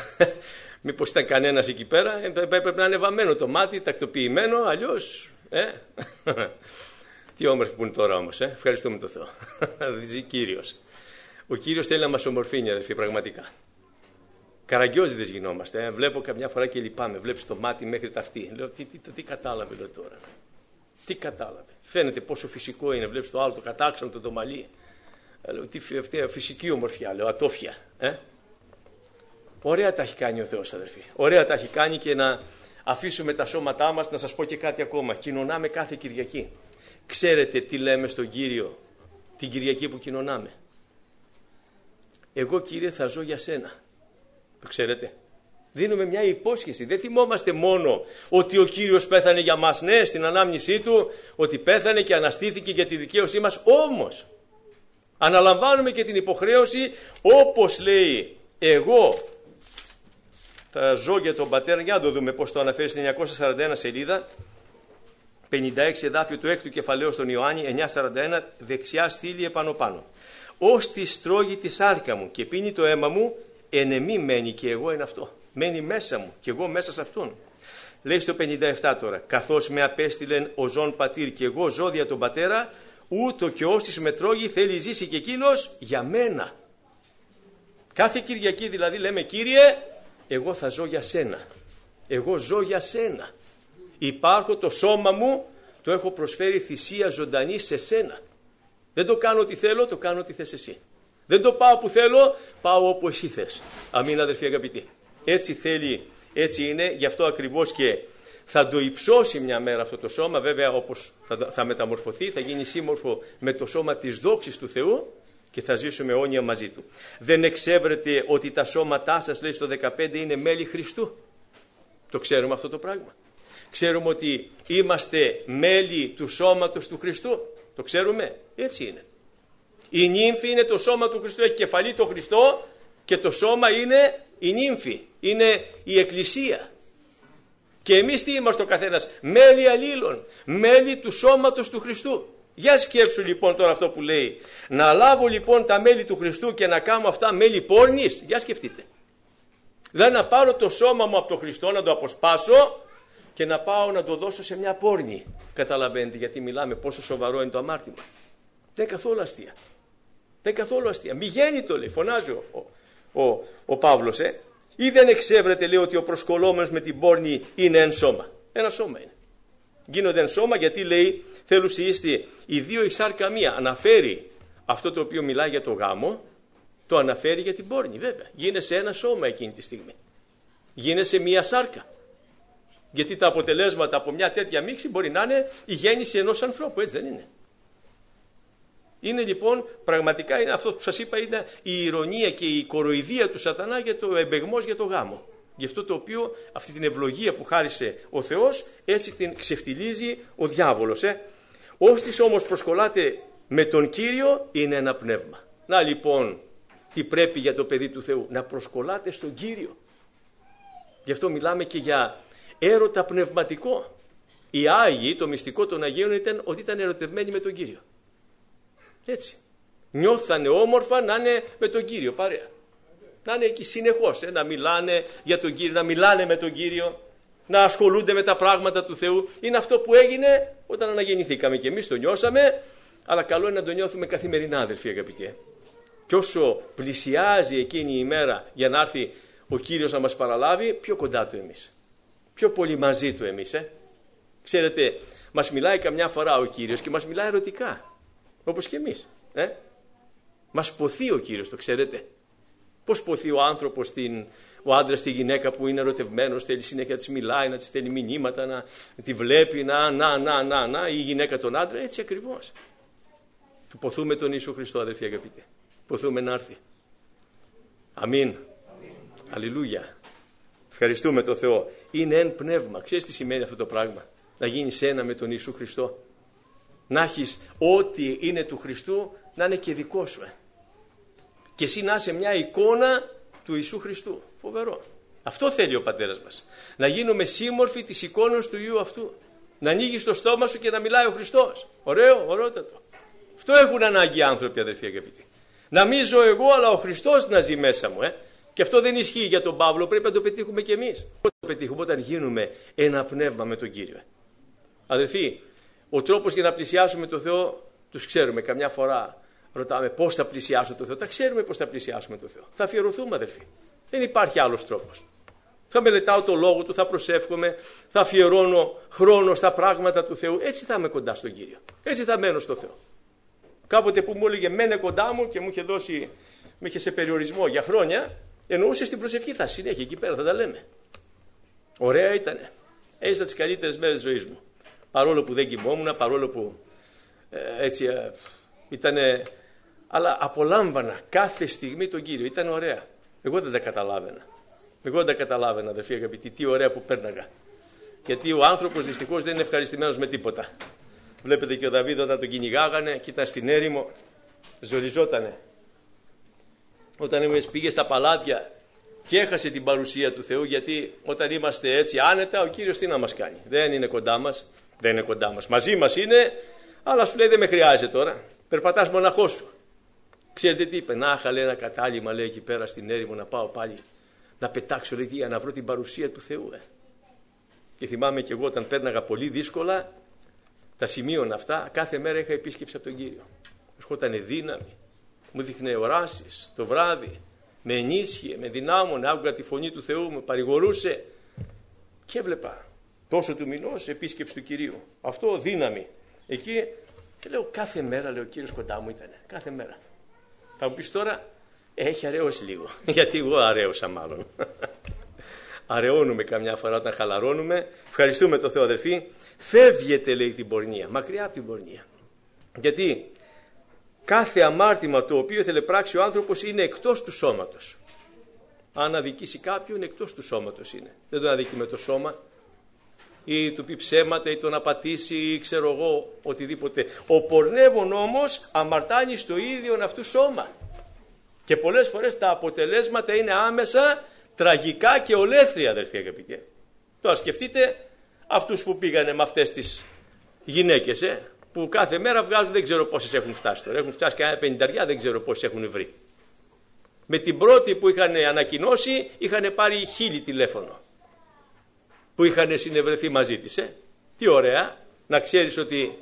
Μήπως ήταν κανένας εκεί πέρα, έπρεπε να είναι βαμμένο το μάτι, τακτοποιημένο, αλλιώς. Ε? Τι όμορφοι που είναι τώρα όμως, ε? Ευχαριστούμε τον Θεό. Ζει Κύριος. Ο Κύριος θέλει να μας ομορφύνει, αδερφοί, πραγματικά. Καραγκιόζηδες γινόμαστε. Ε? Βλέπω καμιά φορά και λυπάμαι. Βλέπεις το μάτι μέχρι τα αυτή. Λέω, τι, τι, τι, τι κατάλαβε λέω, τώρα. Τι κατάλαβε. Φαίνεται πόσο φυσικό είναι. Βλέπεις το άλλο, το κατάξανο, το μαλλί. Ε, λέω, τι φυσική ομορφιά, λέω, ατόφια. Ε? Ωραία τα έχει κάνει ο Θεός, αδερφοί. Ωραία τα έχει κάνει και να αφήσουμε τα σώματά μας. Να σας πω και κάτι ακόμα. Κοινωνάμε κάθε Κυριακή. Ξέρετε τι λέμε στον Κύριο την Κυριακή που κοινωνάμε? Εγώ, Κύριε, θα ζω για σένα. Το ξέρετε? Δίνουμε μια υπόσχεση. Δεν θυμόμαστε μόνο ότι ο Κύριος πέθανε για μας, ναι, στην ανάμνησή Του, ότι πέθανε και αναστήθηκε για τη δικαίωσή μας. Όμως αναλαμβάνουμε και την υποχρέωση, όπως λέει, εγώ θα ζω για τον Πατέρα. Για να το δούμε πώς το αναφέρει στην εννιακόσια σαράντα ένα σελίδα, πενήντα έξι εδάφιο του έκτου κεφαλαίου στον Ιωάννη, εννιακόσια σαράντα ένα, δεξιά στήλη επάνω πάνω. Ως τη στρώγη τη σάρκα μου και πίνει το αίμα μου, εν εμή μένει και εγώ εν αυτό. Μένει μέσα μου και εγώ μέσα σε αυτόν. Λέει στο πενήντα επτά τώρα, καθώς με απέστειλεν ο ζών πατήρ και εγώ ζω δια τον Πατέρα, ούτω και ως της με τρώγει θέλει ζήσει και εκείνος για μένα. Κάθε Κυριακή δηλαδή λέμε, Κύριε, εγώ θα ζω για σένα. Εγώ ζω για σένα. Υπάρχω, το σώμα μου το έχω προσφέρει θυσία ζωντανή σε σένα. Δεν το κάνω ό,τι θέλω, το κάνω ό,τι θες εσύ. Δεν το πάω που θέλω, πάω όπου εσύ θες. Αμήν αδερφοί αγαπητοί. Έτσι θέλει, έτσι είναι, γι' αυτό ακριβώς και θα το υψώσει μια μέρα αυτό το σώμα. Βέβαια όπως θα, θα μεταμορφωθεί, θα γίνει σύμμορφο με το σώμα της δόξης του Θεού και θα ζήσουμε αιώνια μαζί Του. Δεν εξεύρετε ότι τα σώματά σας, λέει στο δεκαπέντε, είναι μέλη Χριστού. Το ξέρουμε αυτό το πράγμα. Ξέρουμε ότι είμαστε μέλη του σώματος του Χριστού. Το ξέρουμε. Έτσι είναι. Η νύμφη είναι το σώμα του Χριστού. Έχει κεφαλή το Χριστό και το σώμα είναι η νύμφη. Είναι η Εκκλησία. Και εμείς τι είμαστε ο καθένας? Μέλη αλλήλων. Μέλη του σώματος του Χριστού. Για σκέψου λοιπόν τώρα αυτό που λέει. Να λάβω λοιπόν τα μέλη του Χριστού και να κάνω αυτά μέλη πόρνης. Για σκεφτείτε. Δεν να πάρω το σώμα μου από τον Χριστό, να το αποσπάσω και να πάω να το δώσω σε μια πόρνη. Καταλαβαίνετε γιατί μιλάμε, πόσο σοβαρό είναι το αμάρτημα. Δεν είναι καθόλου αστεία. Δεν είναι καθόλου αστεία. Μη γέννη το λέει, φωνάζει ο, ο, ο, ο Παύλος. Ε. Ή δεν εξεύρετε, λέει, ότι ο προσκολόμενος με την πόρνη είναι εν σώμα. Ένα σώμα είναι. Γίνονται εν σώμα γιατί λέει, θέλουν είστε οι δύο η σάρκα μία. Αναφέρει αυτό το οποίο μιλάει για το γάμο, το αναφέρει για την πόρνη βέβαια. Γίνεσαι ένα σώμα εκείνη τη στιγμή. Γίνεσαι μία σάρκα. Γιατί τα αποτελέσματα από μια τέτοια μίξη μπορεί να είναι η γέννηση ενός ανθρώπου, έτσι δεν είναι? Είναι λοιπόν, πραγματικά είναι αυτό που σας είπα, είναι η ηρωνία και η κοροϊδία του σατανά για το εμπεγμός για το γάμο. Γι' αυτό το οποίο, αυτή την ευλογία που χάρισε ο Θεός, έτσι την ξεφτιλίζει ο διάβολος. Ε. Όστις όμως προσκολάτε με τον Κύριο, είναι ένα πνεύμα. Να λοιπόν, τι πρέπει για το παιδί του Θεού? Να προσκολάτε στον Κύριο. Γι' αυτό μιλάμε και για έρωτα πνευματικό. Οι Άγιοι, το μυστικό των Αγίων ήταν ότι ήταν ερωτευμένοι με τον Κύριο. Έτσι. Νιώθανε όμορφα να είναι με τον Κύριο παρέα. Να είναι εκεί συνεχώς, ε, να μιλάνε για τον Κύριο, να μιλάνε με τον Κύριο, να ασχολούνται με τα πράγματα του Θεού. Είναι αυτό που έγινε όταν αναγεννηθήκαμε και εμείς το νιώσαμε, αλλά καλό είναι να το νιώθουμε καθημερινά, αδελφοί αγαπητοί. Και όσο πλησιάζει εκείνη η ημέρα για να έρθει ο Κύριος να μας παραλάβει, πιο κοντά του εμείς. Πιο πολύ μαζί του εμείς. Ε. Ξέρετε, μας μιλάει καμιά φορά ο Κύριος και μας μιλάει ερωτικά. Όπως και εμείς. Ε. Μας ποθεί ο Κύριος, το ξέρετε. Πώς ποθεί ο άνθρωπος, την, ο άντρας τη γυναίκα που είναι ερωτευμένος, θέλει συνέχεια να της μιλάει, να της στέλνει μηνύματα, να τη βλέπει, να, να, να, να, να, η γυναίκα τον άντρα, έτσι ακριβώς. Ποθούμε τον Ιησού Χριστό, αδελφοί αγαπητοί. Ποθούμε να έρθει. Αμήν. Αλληλούια. Ευχαριστούμε τον Θεό. Είναι εν πνεύμα. Ξέρεις τι σημαίνει αυτό το πράγμα? Να γίνεις ένα με τον Ιησού Χριστό. Να έχεις ό,τι είναι του Χριστού να είναι και δικό σου. Ε. Και εσύ να είσαι μια εικόνα του Ιησού Χριστού. Φοβερό. Αυτό θέλει ο Πατέρας μας. Να γίνουμε σύμμορφοι της εικόνας του Υιού αυτού. Να ανοίγεις το στόμα σου και να μιλάει ο Χριστός. Ωραίο, ωραιότατο. Αυτό έχουν ανάγκη οι άνθρωποι, αδελφοί αγαπητοί. Να μην ζω εγώ, αλλά ο Χριστός να ζει μέσα μου. Ε. Και αυτό δεν ισχύει για τον Παύλο, πρέπει να το πετύχουμε κι εμείς. Πότε το πετύχουμε? Όταν γίνουμε ένα πνεύμα με τον Κύριο. Αδελφοί, ο τρόπος για να πλησιάσουμε τον Θεό, τους ξέρουμε. Καμιά φορά ρωτάμε πώς θα πλησιάσω τον Θεό. Τα ξέρουμε πώς θα πλησιάσουμε τον Θεό. Θα αφιερωθούμε, αδελφοί. Δεν υπάρχει άλλος τρόπος. Θα μελετάω το λόγο του, θα προσεύχομαι, θα αφιερώνω χρόνο στα πράγματα του Θεού. Έτσι θα είμαι κοντά στον Κύριο. Έτσι θα μένω στο Θεό. Κάποτε που μου έλεγε μένε κοντά μου και μου είχε δώσει, με είχε σε περιορισμό για χρόνια, εννοούσε στην προσευχή, θα συνέχεια εκεί πέρα, θα τα λέμε. Ωραία ήτανε. Έζησα τις καλύτερες μέρες της ζωής μου. Παρόλο που δεν κοιμόμουν, παρόλο που ε, έτσι ε, ήτανε, αλλά απολάμβανα κάθε στιγμή τον Κύριο. Ήταν ωραία. Εγώ δεν τα καταλάβαινα. Εγώ δεν τα καταλάβαινα, αδερφοί αγαπητοί, τι ωραία που πέρναγα. Γιατί ο άνθρωπος δυστυχώς δεν είναι ευχαριστημένος με τίποτα. Βλέπετε και ο Δαβίδ όταν τον κυνηγάγανε και ήταν στην έρημο, ζοριζότανε. Όταν πήγε στα παλάτια και έχασε την παρουσία του Θεού, γιατί όταν είμαστε έτσι άνετα, ο Κύριος τι να μας κάνει? Δεν είναι κοντά μας, δεν είναι κοντά μας. Μαζί μας είναι, αλλά σου λέει δεν με χρειάζεται τώρα. Περπατάς μοναχός σου. Ξέρετε τι είπε? Να είχα, λέει, ένα κατάλημα, λέει, εκεί πέρα στην έρημο να πάω πάλι να πετάξω, λέει, για να βρω την παρουσία του Θεού. Ε. Και θυμάμαι και εγώ όταν πέρναγα πολύ δύσκολα τα σημείωνα αυτά, κάθε μέρα είχα επίσκεψη από τον Κύριο. Ερχότανε δύναμη, μου δείχνε οράσεις το βράδυ, με ενίσχυε, με δυνάμωνε, άκουγα τη φωνή του Θεού, με παρηγορούσε και έβλεπα τόσο του μηνός επίσκεψη του Κυρίου. Αυτό δύναμη. Εκεί και λέω κάθε μέρα, λέω, ο Κύριος κοντά μου ήταν, κάθε μέρα. Θα μου πεις τώρα, έχει αραιώσει λίγο, γιατί εγώ αραίωσα μάλλον. Αραιώνουμε καμιά φορά όταν χαλαρώνουμε. Ευχαριστούμε τον Θεό, αδερφοί. Φεύγεται, λέει, την πορνεία, μακριά από την πορνεία. Γιατί κάθε αμάρτημα το οποίο ήθελε πράξει ο άνθρωπος είναι εκτός του σώματος. Αν αδικήσει κάποιον, εκτός του σώματος είναι. Δεν τον αδικεί με το σώμα, ή του πει ψέματα, ή τον απατήσει, ή ξέρω εγώ, οτιδήποτε. Ο πορνεύων όμως αμαρτάνει στο ίδιο αυτού σώμα. Και πολλές φορές τα αποτελέσματα είναι άμεσα τραγικά και ολέθρια, αδερφοί αγαπητοί. Τώρα σκεφτείτε αυτούς που πήγανε με αυτές τις γυναίκες, ε, που κάθε μέρα βγάζουν, δεν ξέρω πόσες έχουν φτάσει τώρα. Έχουν φτάσει κανένα πενηνταριά, δεν ξέρω πόσες έχουν βρει. Με την πρώτη που είχαν ανακοινώσει, είχαν πάρει χίλι τηλέφωνο. Που είχαν συνευρεθεί μαζί της. Ε. Τι ωραία, να ξέρεις ότι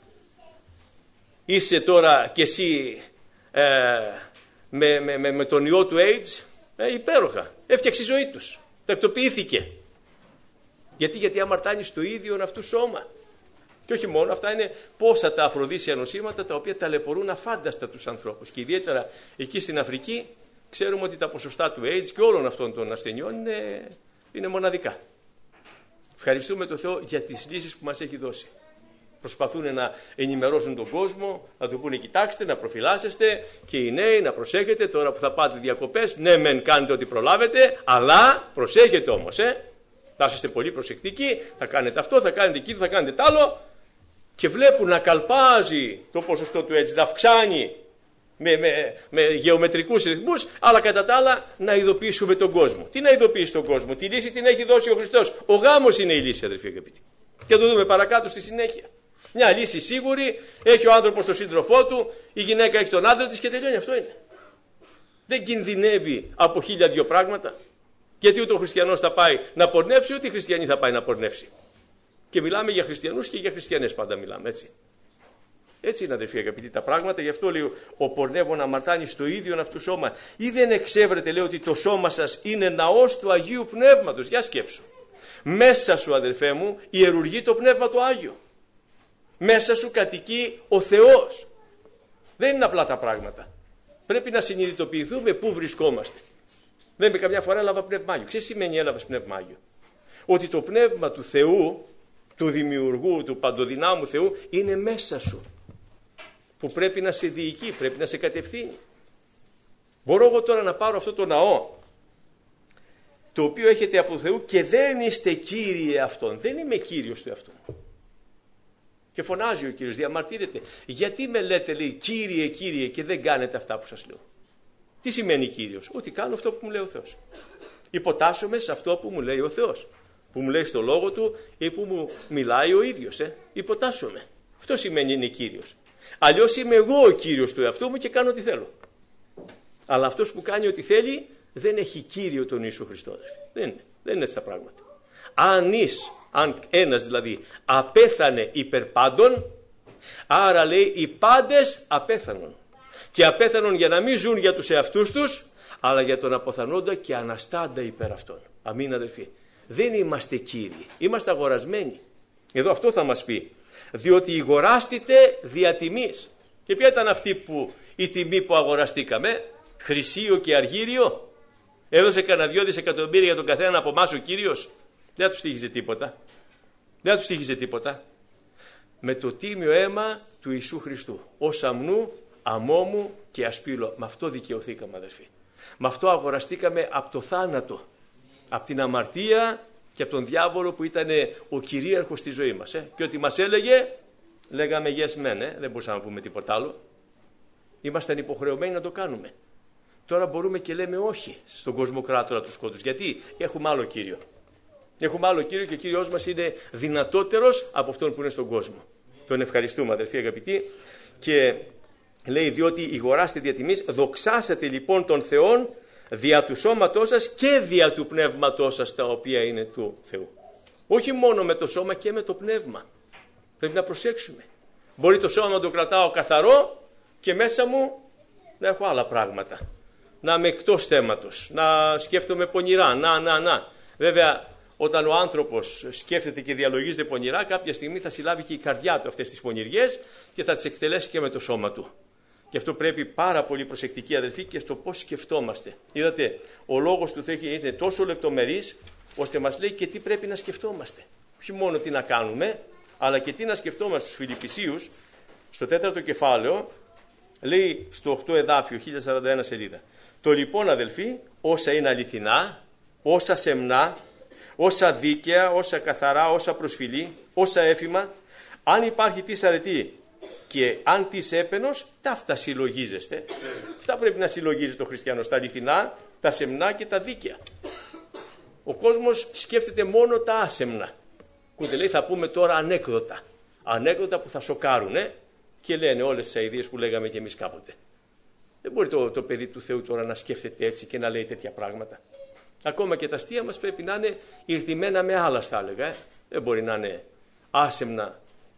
είσαι τώρα κι εσύ ε, με, με, με, με τον ιό του AIDS, ε, υπέροχα. Έφτιαξε η ζωή τους. Τακτοποιήθηκε. Γιατί, γιατί αμαρτάνει στο ίδιο αυτού σώμα. Και όχι μόνο, αυτά είναι πόσα τα αφροδίσια νοσήματα τα οποία ταλαιπωρούν αφάνταστα τους ανθρώπους. Και ιδιαίτερα εκεί στην Αφρική ξέρουμε ότι τα ποσοστά του AIDS και όλων αυτών των ασθενειών είναι, είναι μοναδικά. Ευχαριστούμε τον Θεό για τις λύσεις που μας έχει δώσει. Προσπαθούν να ενημερώσουν τον κόσμο, να του πούνε κοιτάξτε, να προφυλάσσεστε και οι νέοι να προσέχετε τώρα που θα πάτε διακοπές. Ναι, μεν κάνετε ό,τι προλάβετε, αλλά προσέχετε όμως, ε. Θα είστε πολύ προσεκτικοί, θα κάνετε αυτό, θα κάνετε εκείνο, θα κάνετε τ' άλλο. Και βλέπουν να καλπάζει το ποσοστό του έτσι, να αυξάνει με, με, με γεωμετρικούς ρυθμούς, αλλά κατά τα άλλα να ειδοποιήσουμε τον κόσμο. Τι να ειδοποιήσει τον κόσμο? Τη λύση την έχει δώσει ο Χριστός. Ο γάμος είναι η λύση, αδερφοί αγαπητοί. Και το δούμε παρακάτω στη συνέχεια. Μια λύση σίγουρη, έχει ο άνθρωπος τον σύντροφό του, η γυναίκα έχει τον άντρα της και τελειώνει. Αυτό είναι. Δεν κινδυνεύει από χίλια δυο πράγματα. Γιατί ούτε ο χριστιανός θα πάει να πορνεύσει, ούτε η χριστιανή θα πάει να πορνεύσει. Και μιλάμε για χριστιανούς και για χριστιανές πάντα μιλάμε, έτσι. Έτσι είναι, αδερφοί αγαπητοί, τα πράγματα. Γι' αυτό λέει ο πορνεύων αμαρτάνει στο ίδιο αυτού σώμα. Ή δεν εξέβρετε, λέει, ότι το σώμα σας είναι ναός του Αγίου Πνεύματος? Για σκέψου. Μέσα σου, αδερφέ μου, ιερουργεί το Πνεύμα το Άγιο. Μέσα σου κατοικεί ο Θεός. Δεν είναι απλά τα πράγματα. Πρέπει να συνειδητοποιηθούμε πού βρισκόμαστε. Δεν είπε καμιά φορά έλαβα πνεύμα Άγιο. Ξέρεις τι σημαίνει έλαβες πνεύμα Άγιο? Ότι το πνεύμα του Θεού, του δημιουργού, του παντοδυνάμου Θεού είναι μέσα σου. Που πρέπει να σε διοικεί, πρέπει να σε κατευθύνει. Μπορώ εγώ τώρα να πάρω αυτό το ναό, το οποίο έχετε από Θεού και δεν είστε κύριοι αυτόν. Δεν είμαι κύριος του εαυτού μου. Και φωνάζει ο Κύριος, διαμαρτύρεται. Γιατί με λέτε, λέει, Κύριε, Κύριε, και δεν κάνετε αυτά που σας λέω? Τι σημαίνει Κύριος? Ότι κάνω αυτό που μου λέει ο Θεός. Υποτάσσομαι σε αυτό που μου λέει ο Θεός. Που μου λέει στο λόγο του ή που μου μιλάει ο ίδιος. Ε. Υποτάσσομαι. Αυτό σημαίνει είναι Κύριος. Αλλιώς είμαι εγώ ο Κύριος του εαυτού μου και κάνω ό,τι θέλω. Αλλά αυτός που κάνει ό,τι θέλει δεν έχει Κύριο τον Ιησού Χριστό. Δεν είναι. Δεν είναι έτσι τα πράγματα. Αν εις, αν ένας δηλαδή απέθανε υπερ πάντων, άρα λέει οι πάντες απέθανον. Και απέθανον για να μην ζουν για τους εαυτούς τους, αλλά για τον αποθανόντα και αναστάντα υπέρ αυτών. Αμήν, αδελφοί. Δεν είμαστε κύριοι, είμαστε αγορασμένοι. Εδώ αυτό θα μας πει. Διότι αγοράστητε δια τιμής. Και ποια ήταν αυτή που, η τιμή που αγοραστήκαμε? Χρυσίο και αργύριο. Έδωσε κανένα δυο δισεκατομμύρια για τον καθένα από εμάς ο Κύριος. Δεν τους τύχιζε τίποτα. Δεν τους τύχιζε τίποτα. Με το τίμιο αίμα του Ιησού Χριστού. Ως αμνού, αμόμου και ασπύλου. Με αυτό δικαιωθήκαμε, αδερφοί. Με αυτό αγοραστήκαμε από το θάνατο. Από την αμαρτία και από τον διάβολο που ήταν ο κυρίαρχος στη ζωή μας. Ε. Και ό,τι μας έλεγε, λέγαμε yes men, ε. δεν μπορούσαμε να πούμε τίποτα άλλο. Ήμασταν υποχρεωμένοι να το κάνουμε. Τώρα μπορούμε και λέμε όχι στον κοσμοκράτορα του σκότους. Γιατί έχουμε άλλο Κύριο. Έχουμε άλλο Κύριο και ο Κύριος μας είναι δυνατότερος από αυτόν που είναι στον κόσμο. Τον ευχαριστούμε, αδελφοί αγαπητοί. Και λέει, διότι ηγοράστε δια τιμής, δοξάσατε λοιπόν τον Θεόν δια του σώματός σας και δια του πνεύματός σας, τα οποία είναι του Θεού. Όχι μόνο με το σώμα και με το πνεύμα. Πρέπει να προσέξουμε. Μπορεί το σώμα να το κρατάω καθαρό και μέσα μου να έχω άλλα πράγματα. Να είμαι εκτός θέματος, να σκέφτομαι πονηρά, να, να, να. Βέβαια, όταν ο άνθρωπος σκέφτεται και διαλογίζεται πονηρά, κάποια στιγμή θα συλλάβει και η καρδιά του αυτές τις πονηριές και θα τις εκτελέσει και με το σώμα του. Γι' αυτό πρέπει πάρα πολύ προσεκτικοί, αδελφοί, και στο πώς σκεφτόμαστε. Είδατε, ο λόγος του Θεού είναι τόσο λεπτομερής, ώστε μας λέει και τι πρέπει να σκεφτόμαστε. Όχι μόνο τι να κάνουμε, αλλά και τι να σκεφτόμαστε. Στους Φιλιππισίους, στο τέταρτο κεφάλαιο, λέει στο οκτώ εδάφιο, χίλια σαράντα ένα σελίδα. Το λοιπόν, αδελφοί, όσα είναι αληθινά, όσα σεμνά, όσα δίκαια, όσα καθαρά, όσα προσφυλή, όσα έφημα, αν υπάρχει τι αρετή και αν τι έπαινος, τα αυτά συλλογίζεστε. Αυτά πρέπει να συλλογίζεται ο χριστιανός, τα αληθινά, τα σεμνά και τα δίκαια. Ο κόσμος σκέφτεται μόνο τα άσεμνα. Ούτε λέει, θα πούμε τώρα ανέκδοτα. Ανέκδοτα που θα σοκάρουν ε? και λένε όλες τις αηδίες που λέγαμε και εμείς κάποτε. Δεν μπορεί το, το παιδί του Θεού τώρα να σκέφτεται έτσι και να λέει τέτοια πράγματα. Ακόμα και τα αστεία μας πρέπει να είναι ηρτημένα με άλλα, θα έλεγα. Ε? Δεν μπορεί να είναι άσεμνα.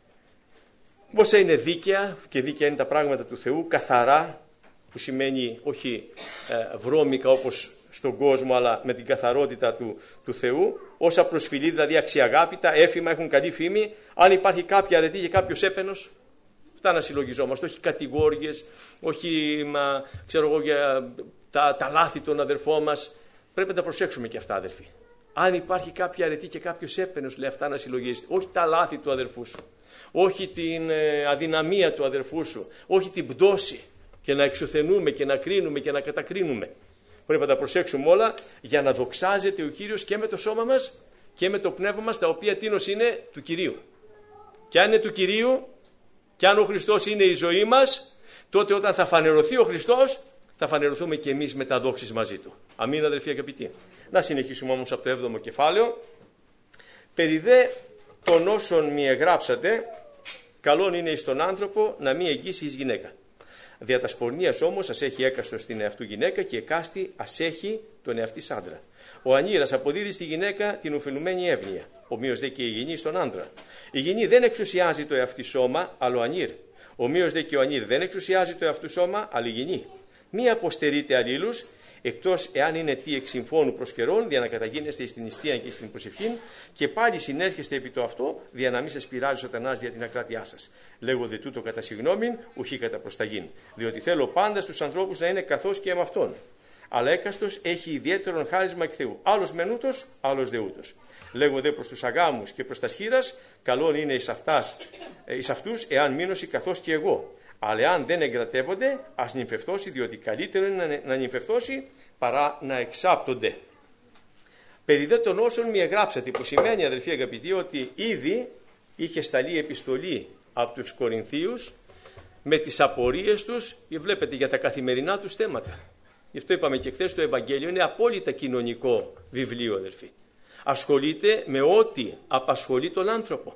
Όσα είναι δίκαια, και δίκαια είναι τα πράγματα του Θεού, καθαρά, που σημαίνει όχι ε, βρώμικα όπως στον κόσμο, αλλά με την καθαρότητα του, του Θεού. Όσα προσφυλή, δηλαδή αξιαγάπητα, έφημα, έχουν καλή φήμη. Αν υπάρχει κάποια αρετή και κάποιος έπαινος, αυτά να συλλογιζόμαστε. Όχι κατηγόριες, όχι μα, ξέρω εγώ, για τα, τα λάθη των αδερφών μας. Πρέπει να τα προσέξουμε και αυτά, αδερφοί. Αν υπάρχει κάποια αρετή και κάποιος έπαινος, λέει, αυτά να συλλογίζετε. Όχι τα λάθη του αδερφού σου. Όχι την ε, αδυναμία του αδερφού σου. Όχι την πτώση. Και να εξουθενούμε και να κρίνουμε και να κατακρίνουμε. Πρέπει να τα προσέξουμε όλα για να δοξάζεται ο Κύριος και με το σώμα μας και με το πνεύμα μας, τα οποία τίνος είναι του Κυρίου. Και αν είναι του Κυρίου, και αν ο Χριστός είναι η ζωή μας, τότε όταν θα φανερωθεί ο Χριστός, θα φανερωθούμε και εμείς με τα δόξης μαζί του. Αμήν, αδελφοί αγαπητοί. Να συνεχίσουμε όμως από το έβδομο κεφάλαιο. Περί δε των όσων μη εγγράψατε, καλόν είναι εις τον άνθρωπο να μη εγγύσει εις γυναίκα. Δια τας πορνείας όμως ας έχει έκαστος στην εαυτού γυναίκα και εκάστη ας έχει τον εαυτής άντρα. Ο ανήρας αποδίδει στη γυναίκα την οφειλουμένη εύνοια, ομοίως δε και η γυνή στον άντρα. Η γυνή δεν εξουσιάζει το εαυτή σώμα, αλλά ο ανήρ. Ομοίως δε και ο ανήρ δεν εξουσιάζει το εαυτού σώμα, αλλά η γυνή. Μη αποστερείτε αλλήλους, εκτός εάν είναι τι εξ συμφώνου προς καιρόν, δια να καταγίνεστε στην νηστεία και στην προσευχήν, και πάλι συνέρχεστε επί το αυτό, δια να μην σας πειράζει ο σατανάς για την ακράτειά σας. Λέγω δε τούτο κατά συγγνώμην, ουχή κατά προσταγήν. Διότι θέλω πάντα στους ανθρώπους να είναι καθώς και εμαυτόν. Αλλά έκαστος έχει ιδιαίτερον χάρισμα εκ Θεού. Άλλος μεν ούτως, άλλος δε ούτως. Λέγω δε προς τους αγάμους και προς τα σχήρας, καλόν είναι εις, αυτάς, εις αυτούς, εάν μείνωση καθώς και εγώ. Αλλά αν δεν εγκρατεύονται, ας νυμφευτώσει, διότι καλύτερο είναι να νυμφευτώσει παρά να εξάπτονται. Περί δε των όσων μη εγγράψατε, που σημαίνει, αδελφοί αγαπητοί, ότι ήδη είχε σταλεί επιστολή από τους Κορινθίους με τις απορίες τους, και βλέπετε, για τα καθημερινά τους θέματα. Γι' αυτό είπαμε και χθες, το Ευαγγέλιο είναι απόλυτα κοινωνικό βιβλίο, αδελφοί. Ασχολείται με ό,τι απασχολεί τον άνθρωπο.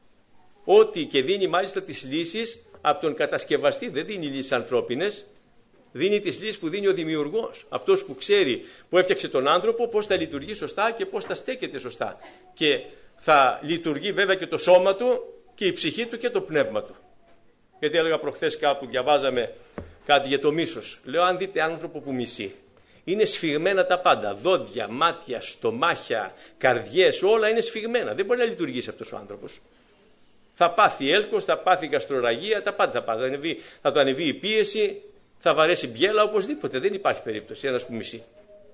Ό,τι, και δίνει μάλιστα τις λύσεις από τον κατασκευαστή. Δεν δίνει λύσεις ανθρώπινες, δίνει τις λύσεις που δίνει ο δημιουργός. Αυτός που ξέρει, που έφτιαξε τον άνθρωπο, πώς θα λειτουργεί σωστά και πώς θα στέκεται σωστά. Και θα λειτουργεί βέβαια και το σώμα του και η ψυχή του και το πνεύμα του. Γιατί έλεγα προχθές κάπου, διαβάζαμε κάτι για το μίσος. Λέω, αν δείτε άνθρωπο που μισεί, είναι σφιγμένα τα πάντα. Δόντια, μάτια, στομάχια, καρδιές, όλα είναι σφιγμένα. Δεν μπορεί να λειτουργήσει αυτός ο άνθρωπος. Θα πάθει έλκος, θα πάθει γαστροραγία, τα πάντα θα πάθει. Θα, ανεβεί, θα το ανεβεί η πίεση, θα βαρέσει μπιέλα, οπωσδήποτε. Δεν υπάρχει περίπτωση ένας που μισεί.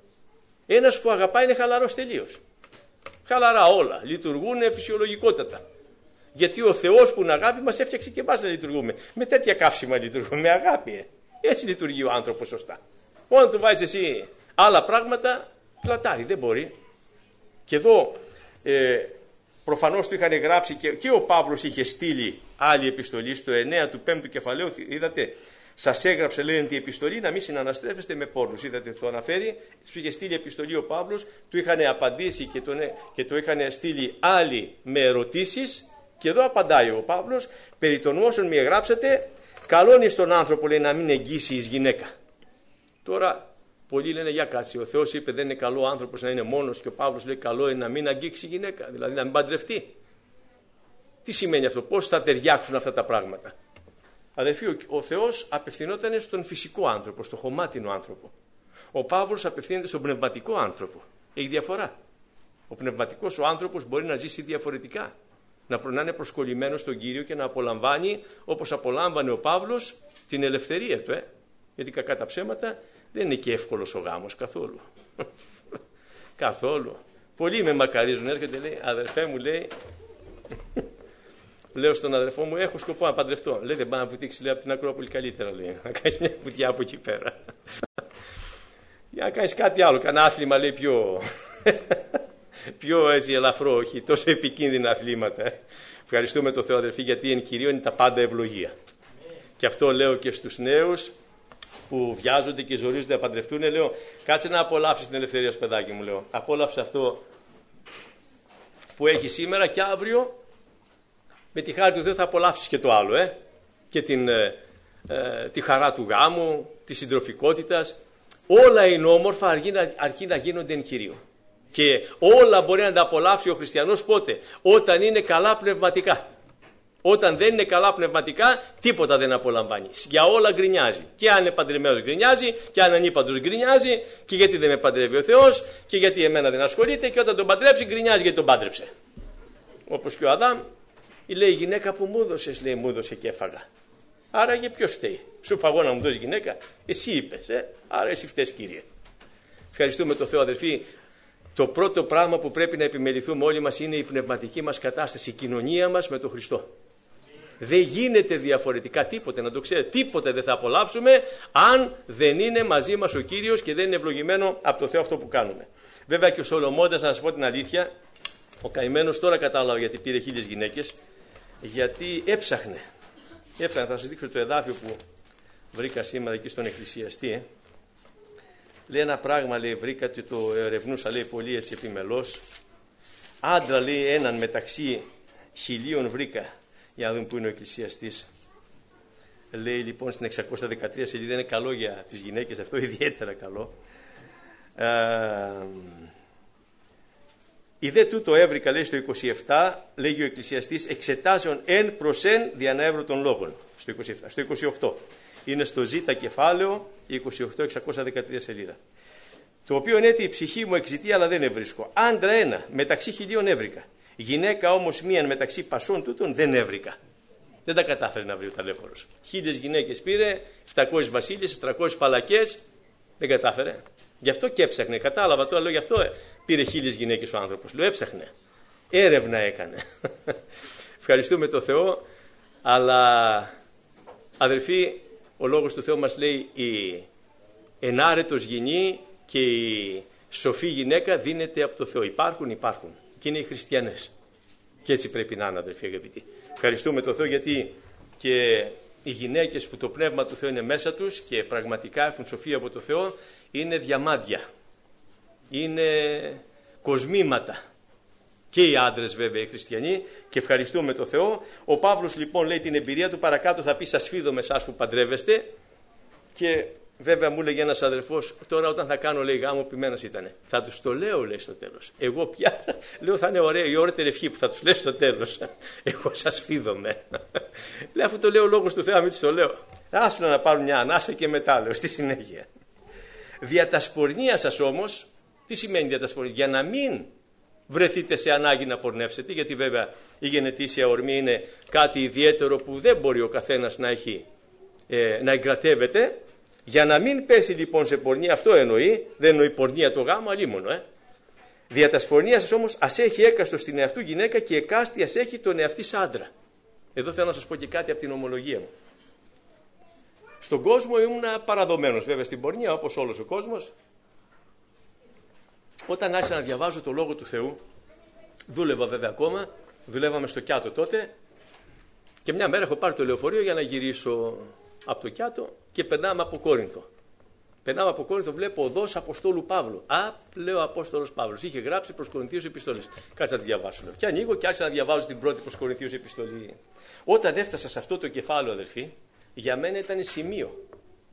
Ένας που αγαπάει είναι χαλαρός τελείως. Χαλαρά όλα, λειτουργούν φυσιολογικότατα. Γιατί ο Θεός που είναι αγάπη μας έφτιαξε και εμάς να λειτουργούμε. Με τέτοια καύσιμα λειτουργούμε, με αγάπη. Ε. Έτσι λειτουργεί ο άνθρωπος σωστά. Όταν του βάζεις εσύ άλλα πράγματα, κλατάρει, δεν μπορεί. Και εδώ ε, προφανώς του είχαν γράψει και, και ο Παύλος είχε στείλει άλλη επιστολή στο εννέα του πέμπτου κεφαλαίου. Είδατε, σας έγραψε, λέει, την επιστολή να μην συναναστρέφεστε με πόρνους. Είδατε, το αναφέρει. Του είχε στείλει επιστολή ο Παύλος, του είχαν απαντήσει και, τον, και το είχαν στείλει άλλοι με ερωτήσεις. Και εδώ απαντάει ο Παύλος, περί των όσων μη εγγράψατε, καλόν εις τον άνθρωπο, λέει, να μην εγγύσει εις γυναίκα. Τώρα, πολλοί λένε, για κάτσε, ο Θεός είπε δεν είναι καλό ο άνθρωπος να είναι μόνος, και ο Παύλος λέει καλό είναι να μην αγγίξει γυναίκα, δηλαδή να μην παντρευτεί. Τι σημαίνει αυτό, πώς θα ταιριάξουν αυτά τα πράγματα? Αδελφοί, ο, ο Θεός απευθυνόταν στον φυσικό άνθρωπο, στον χωμάτινο άνθρωπο. Ο Παύλος απευθύνεται στον πνευματικό άνθρωπο. Έχει διαφορά. Ο πνευματικός ο άνθρωπος μπορεί να ζήσει διαφορετικά. Να είναι προσκολλημένος στον Κύριο και να απολαμβάνει, όπως απολάμβανε ο Παύλος, την ελευθερία του. Ε? Γιατί κακά τα ψέματα δεν είναι και εύκολος ο γάμος καθόλου. Καθόλου. Πολλοί με μακαρίζουν, έρχεται, λέει, αδερφέ μου, λέει, λέω στον αδερφό μου, έχω σκοπό να παντρευτώ. Λέει, δεν πάει να βουτήξει, λέει, από την Ακρόπολη καλύτερα, λέει, να κάνεις μια βουτιά από εκεί πέρα. Για να κάνεις κάτι άλλο, κανένα άθλημα, λέει, πιο... πιο έτσι ελαφρό, όχι τόσο επικίνδυνα αθλήματα. Ε. Ευχαριστούμε τον Θεό, αδερφοί, γιατί εν κυρίω είναι τα πάντα ευλογία. Yeah. Και αυτό λέω και στους νέους που βιάζονται και ζορίζονται να παντρευτούν. Λέω, κάτσε να απολαύσεις την ελευθερία σου, παιδάκι μου, λέω. Απόλαυσε αυτό που έχει σήμερα και αύριο με τη χάρη του Θεού θα απολαύσεις και το άλλο. Ε. Και την, ε, ε, τη χαρά του γάμου, της συντροφικότητας. Όλα είναι όμορφα αρκεί να, αρκεί να γίνονται εν κυρίω. Και όλα μπορεί να τα απολαύσει ο χριστιανός πότε? Όταν είναι καλά πνευματικά. Όταν δεν είναι καλά πνευματικά, τίποτα δεν απολαμβάνει. Για όλα γκρινιάζει. Και αν είναι παντρεμένος γκρινιάζει, και αν είναι ανήπαντρος γκρινιάζει, και γιατί δεν με παντρεύει ο Θεός, και γιατί εμένα δεν ασχολείται, και όταν τον παντρέψει γκρινιάζει γιατί τον πάντρεψε. Όπως και ο Αδάμ, λέει, η γυναίκα που μου έδωσες, λέει, μου έδωσε και έφαγα. Άρα για ποιος φταίει? Σου φαγώ να μου δώσει γυναίκα? Εσύ είπες, ε? Άρα εσύ φταίς, Κύριε. Ευχαριστούμε τον Θεό, αδελφοί. Το πρώτο πράγμα που πρέπει να επιμεληθούμε όλοι μας είναι η πνευματική μας κατάσταση, η κοινωνία μας με τον Χριστό. Δεν γίνεται διαφορετικά τίποτε, να το ξέρετε. Τίποτε δεν θα απολαύσουμε αν δεν είναι μαζί μας ο Κύριος και δεν είναι ευλογημένο από το Θεό αυτό που κάνουμε. Βέβαια και ο Σολομώντας, να σας πω την αλήθεια, ο καημένος τώρα κατάλαβα γιατί πήρε χίλιες γυναίκες, γιατί έψαχνε. Έψαχνε, θα σας δείξω το εδάφιο που βρήκα σήμερα εκεί στον εκκλησιαστή. Ε. Λέει ένα πράγμα, λέει, βρήκα και το ερευνούσα, λέει, πολύ έτσι επιμελώς. Άντρα, λέει, έναν μεταξύ χιλίων βρήκα. Για να δούμε που είναι ο εκκλησιαστής. Λέει λοιπόν στην εξακόσια δεκατρία σελίδα, είναι καλό για τις γυναίκες αυτό, ιδιαίτερα καλό. Ε, η δε τούτο έβρικα, λέει, στο είκοσι επτά, λέγει ο εκκλησιαστής, εξετάζων εν προς εν διαναεύρω των λόγων. Στο είκοσι επτά, στο είκοσι οκτώ. Είναι στο Ζ κεφάλαιο, είκοσι οκτώ, εξακόσια δεκατρία σελίδα. Το οποίο είναι η ψυχή μου εξητεί, αλλά δεν ευρίσκω. Άντρα ένα, μεταξύ χιλίων έβρικα. Γυναίκα όμως μίαν μεταξύ πασών τούτων δεν έβρικα. Δεν τα κατάφερε να βρει ο ταλέπορος. Χίλιες γυναίκες πήρε, επτακόσιες βασίλισσες, τριακόσιες παλακές, δεν κατάφερε. Γι' αυτό και έψαχνε. Κατάλαβα τώρα, λέω, γι' αυτό πήρε χίλιες γυναίκες ο άνθρωπος. Λέω, έψαχνε. Έρευνα έκανε. Ευχαριστούμε τον Θεό, αλλά αδελφοί, ο λόγος του Θεού μας λέει η ενάρετος γυνή και η σοφή γυναίκα δίνεται από το Θεό. Υπάρχουν, υπάρχουν. Και είναι οι χριστιανές. Και έτσι πρέπει να είναι, αδελφοί αγαπητοί. Ευχαριστούμε τον Θεό γιατί και οι γυναίκες που το πνεύμα του Θεού είναι μέσα τους και πραγματικά έχουν σοφία από το Θεό είναι διαμάντια. Είναι κοσμήματα. Και οι άντρες βέβαια οι χριστιανοί, και ευχαριστούμε τον Θεό. Ο Παύλος λοιπόν λέει την εμπειρία του, παρακάτω θα πει σας φίδω με εσάς που παντρεύεστε, και βέβαια μου έλεγε ένας αδερφός, τώρα όταν θα κάνω, λέει, γάμο, ποιμένας ήτανε. Θα τους το λέω, λέει, στο τέλος. Εγώ πια σας λέω, θα είναι ωραία η ωραίτερη ευχή που θα τους λέει στο τέλος. Εγώ σας φίδομαι. Λέει, αφού το λέω ο λόγος του Θεού, να μην τους το λέω. Άσου να πάρουν μια ανάσα και μετά, λέω, στη συνέχεια. Δια τα σπορνία σας όμως, τι σημαίνει δια τα σπορνία? Για να μην βρεθείτε σε ανάγκη να πορνεύσετε, γιατί βέβαια η γενετήσια ορμή είναι κάτι ιδιαίτερο που δεν μπορεί ο καθένας να έχει, ε, να εγκρατεύεται. Για να μην πέσει λοιπόν σε πορνεία, αυτό εννοεί, δεν εννοεί πορνεία το γάμο, αλλήμωνο. Ε. Δια τα σπορνία σας όμως ας έχει έκαστο στην εαυτού γυναίκα και εκάστη ας έχει τον εαυτής άντρα. Εδώ θέλω να σας πω και κάτι από την ομολογία μου. Στον κόσμο ήμουν παραδομένος βέβαια στην πορνεία, όπως όλος ο κόσμος. όταν άρχισα να διαβάζω το Λόγο του Θεού, δούλευα βέβαια ακόμα, δουλεύαμε στο Κιάτο τότε, και μια μέρα έχω πάρει το λεωφορείο για να γυρίσω από το Κιάτο και περνάμε από Κόρινθο. Περνάμε από Κόρινθο, βλέπω οδός Αποστόλου Παύλου. Α, λέω Απόστολος Παύλος. Είχε γράψει προς Κορινθίους επιστολές. Κάτσε να τη διαβάσω. Και ανοίγω και άρχισα να διαβάζω την πρώτη προς Κορινθίους επιστολή. Όταν έφτασα σε αυτό το κεφάλαιο, αδελφοί, για μένα ήταν σημείο.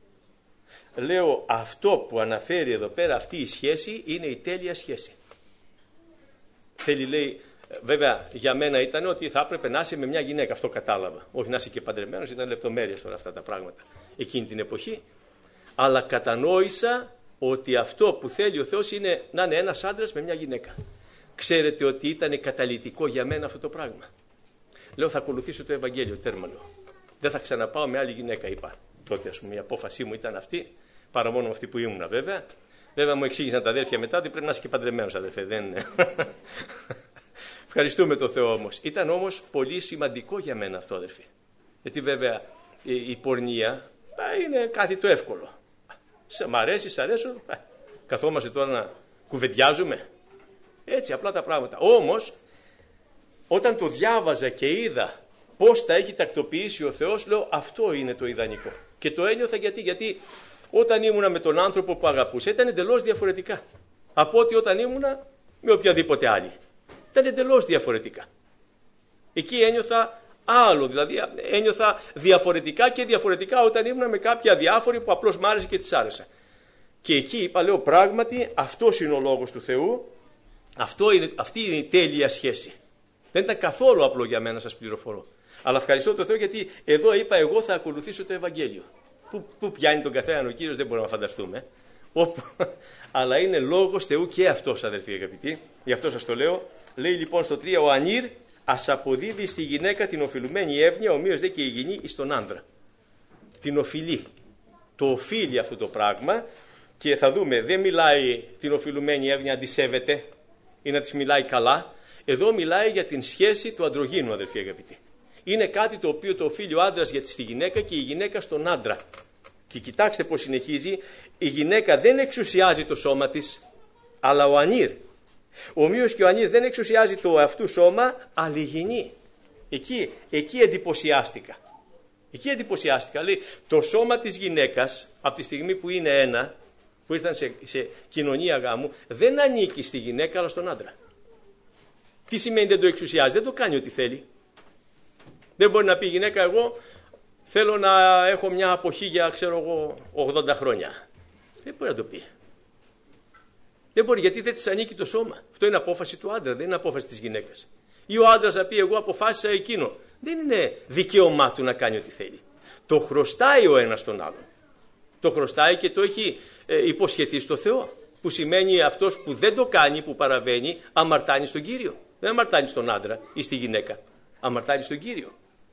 Λέω, αυτό που αναφέρει εδώ πέρα αυτή η σχέση είναι η τέλεια σχέση. Θέλει, λέει, βέβαια για μένα ήταν ότι θα έπρεπε να είσαι με μια γυναίκα. Αυτό κατάλαβα. Όχι να είσαι και παντρεμένος, ήταν λεπτομέρειες τώρα αυτά τα πράγματα εκείνη την εποχή. Αλλά κατανόησα ότι αυτό που θέλει ο Θεός είναι να είναι ένας άντρας με μια γυναίκα. Ξέρετε ότι ήταν καταλυτικό για μένα αυτό το πράγμα. Λέω, θα ακολουθήσω το Ευαγγέλιο, τέρμα λέω. Δεν θα ξαναπάω με άλλη γυναίκα, είπα. Τότε, ας πούμε, η απόφασή μου ήταν αυτή, παρά μόνο αυτή που ήμουνα, βέβαια. Βέβαια, μου εξήγησαν τα αδέρφια μετά ότι πρέπει να είσαι και παντρεμένος, αδερφέ. Δεν είναι. Ευχαριστούμε τον Θεό όμως. Ήταν όμως πολύ σημαντικό για μένα αυτό, αδερφοί. Γιατί βέβαια η, η πορνεία είναι κάτι το εύκολο. Μ' αρέσει, σ' αρέσουν. Καθόμαστε τώρα να κουβεντιάζουμε. Έτσι, απλά τα πράγματα. Όμως, όταν το διάβαζα και είδα πώς τα έχει τακτοποιήσει ο Θεός, λέω, αυτό είναι το ιδανικό. Και το ένιωθα γιατί, γιατί όταν ήμουνα με τον άνθρωπο που αγαπούσα, ήταν εντελώς διαφορετικά από ότι όταν ήμουνα με οποιαδήποτε άλλη. Ήταν εντελώς διαφορετικά. Εκεί ένιωθα άλλο, δηλαδή ένιωθα διαφορετικά και διαφορετικά όταν ήμουν με κάποια διάφορη που απλώς μ' άρεσε και της άρεσα. Και εκεί είπα, λέω, πράγματι αυτός είναι ο λόγος του Θεού, αυτό είναι, αυτή είναι η τέλεια σχέση. Δεν ήταν καθόλου απλό για μένα, σας πληροφορώ. Αλλά ευχαριστώ τον Θεό γιατί εδώ είπα, εγώ θα ακολουθήσω το Ευαγγέλιο. Πού, πού πιάνει τον καθέναν ο Κύριος δεν μπορούμε να φανταστούμε. Όπου, αλλά είναι λόγος Θεού και αυτός, αδελφοί αγαπητοί. Γι' αυτό σας το λέω. Λέει λοιπόν στο τρία, ο ανήρ ας αποδίδει στη γυναίκα την οφειλουμένη εύνοια, ομοίως δε και η γυνή εις τον άντρα. Την οφειλεί. Το οφείλει αυτό το πράγμα και θα δούμε, δεν μιλάει την οφειλουμένη εύνοια να τη σέβεται ή να της μιλάει καλά. Εδώ μιλάει για την σχέση του ανδρογίνου, αδελφοί αγαπητοί. Είναι κάτι το οποίο το οφείλει ο άντρας στη γυναίκα και η γυναίκα στον άντρα. Και κοιτάξτε πώς συνεχίζει, η γυναίκα δεν εξουσιάζει το σώμα της, αλλά ο ανήρ. Ομοίως και ο ανήρ δεν εξουσιάζει το αυτού σώμα, αλλά η γυνή. Εκεί, εκεί εντυπωσιάστηκα. Εκεί εντυπωσιάστηκα. Λέει, το σώμα της γυναίκας, από τη στιγμή που είναι ένα, που ήρθαν σε, σε κοινωνία γάμου, δεν ανήκει στη γυναίκα, αλλά στον άντρα. Τι σημαίνει δεν το εξουσιάζει, δεν το κάνει ό,τι θέλει. Δεν μπορεί να πει η γυναίκα, εγώ θέλω να έχω μια αποχή για, ξέρω εγώ, ογδόντα χρόνια. Δεν μπορεί να το πει. Δεν μπορεί, γιατί δεν της ανήκει το σώμα. Αυτό είναι απόφαση του άντρα, δεν είναι απόφαση της γυναίκας. Ή ο άντρας να πει, εγώ αποφάσισα εκείνο. Δεν είναι δικαίωμά του να κάνει ό,τι θέλει. Το χρωστάει ο ένας τον άλλον. Το χρωστάει και το έχει ε, υποσχεθεί στο Θεό. Που σημαίνει αυτός που δεν το κάνει, που παραβαίνει, αμαρτάνει στον Κύριο. Δεν αμαρτάνει στον άντρα ή στη γυναίκα. Αμαρτάνει στον Κύριο.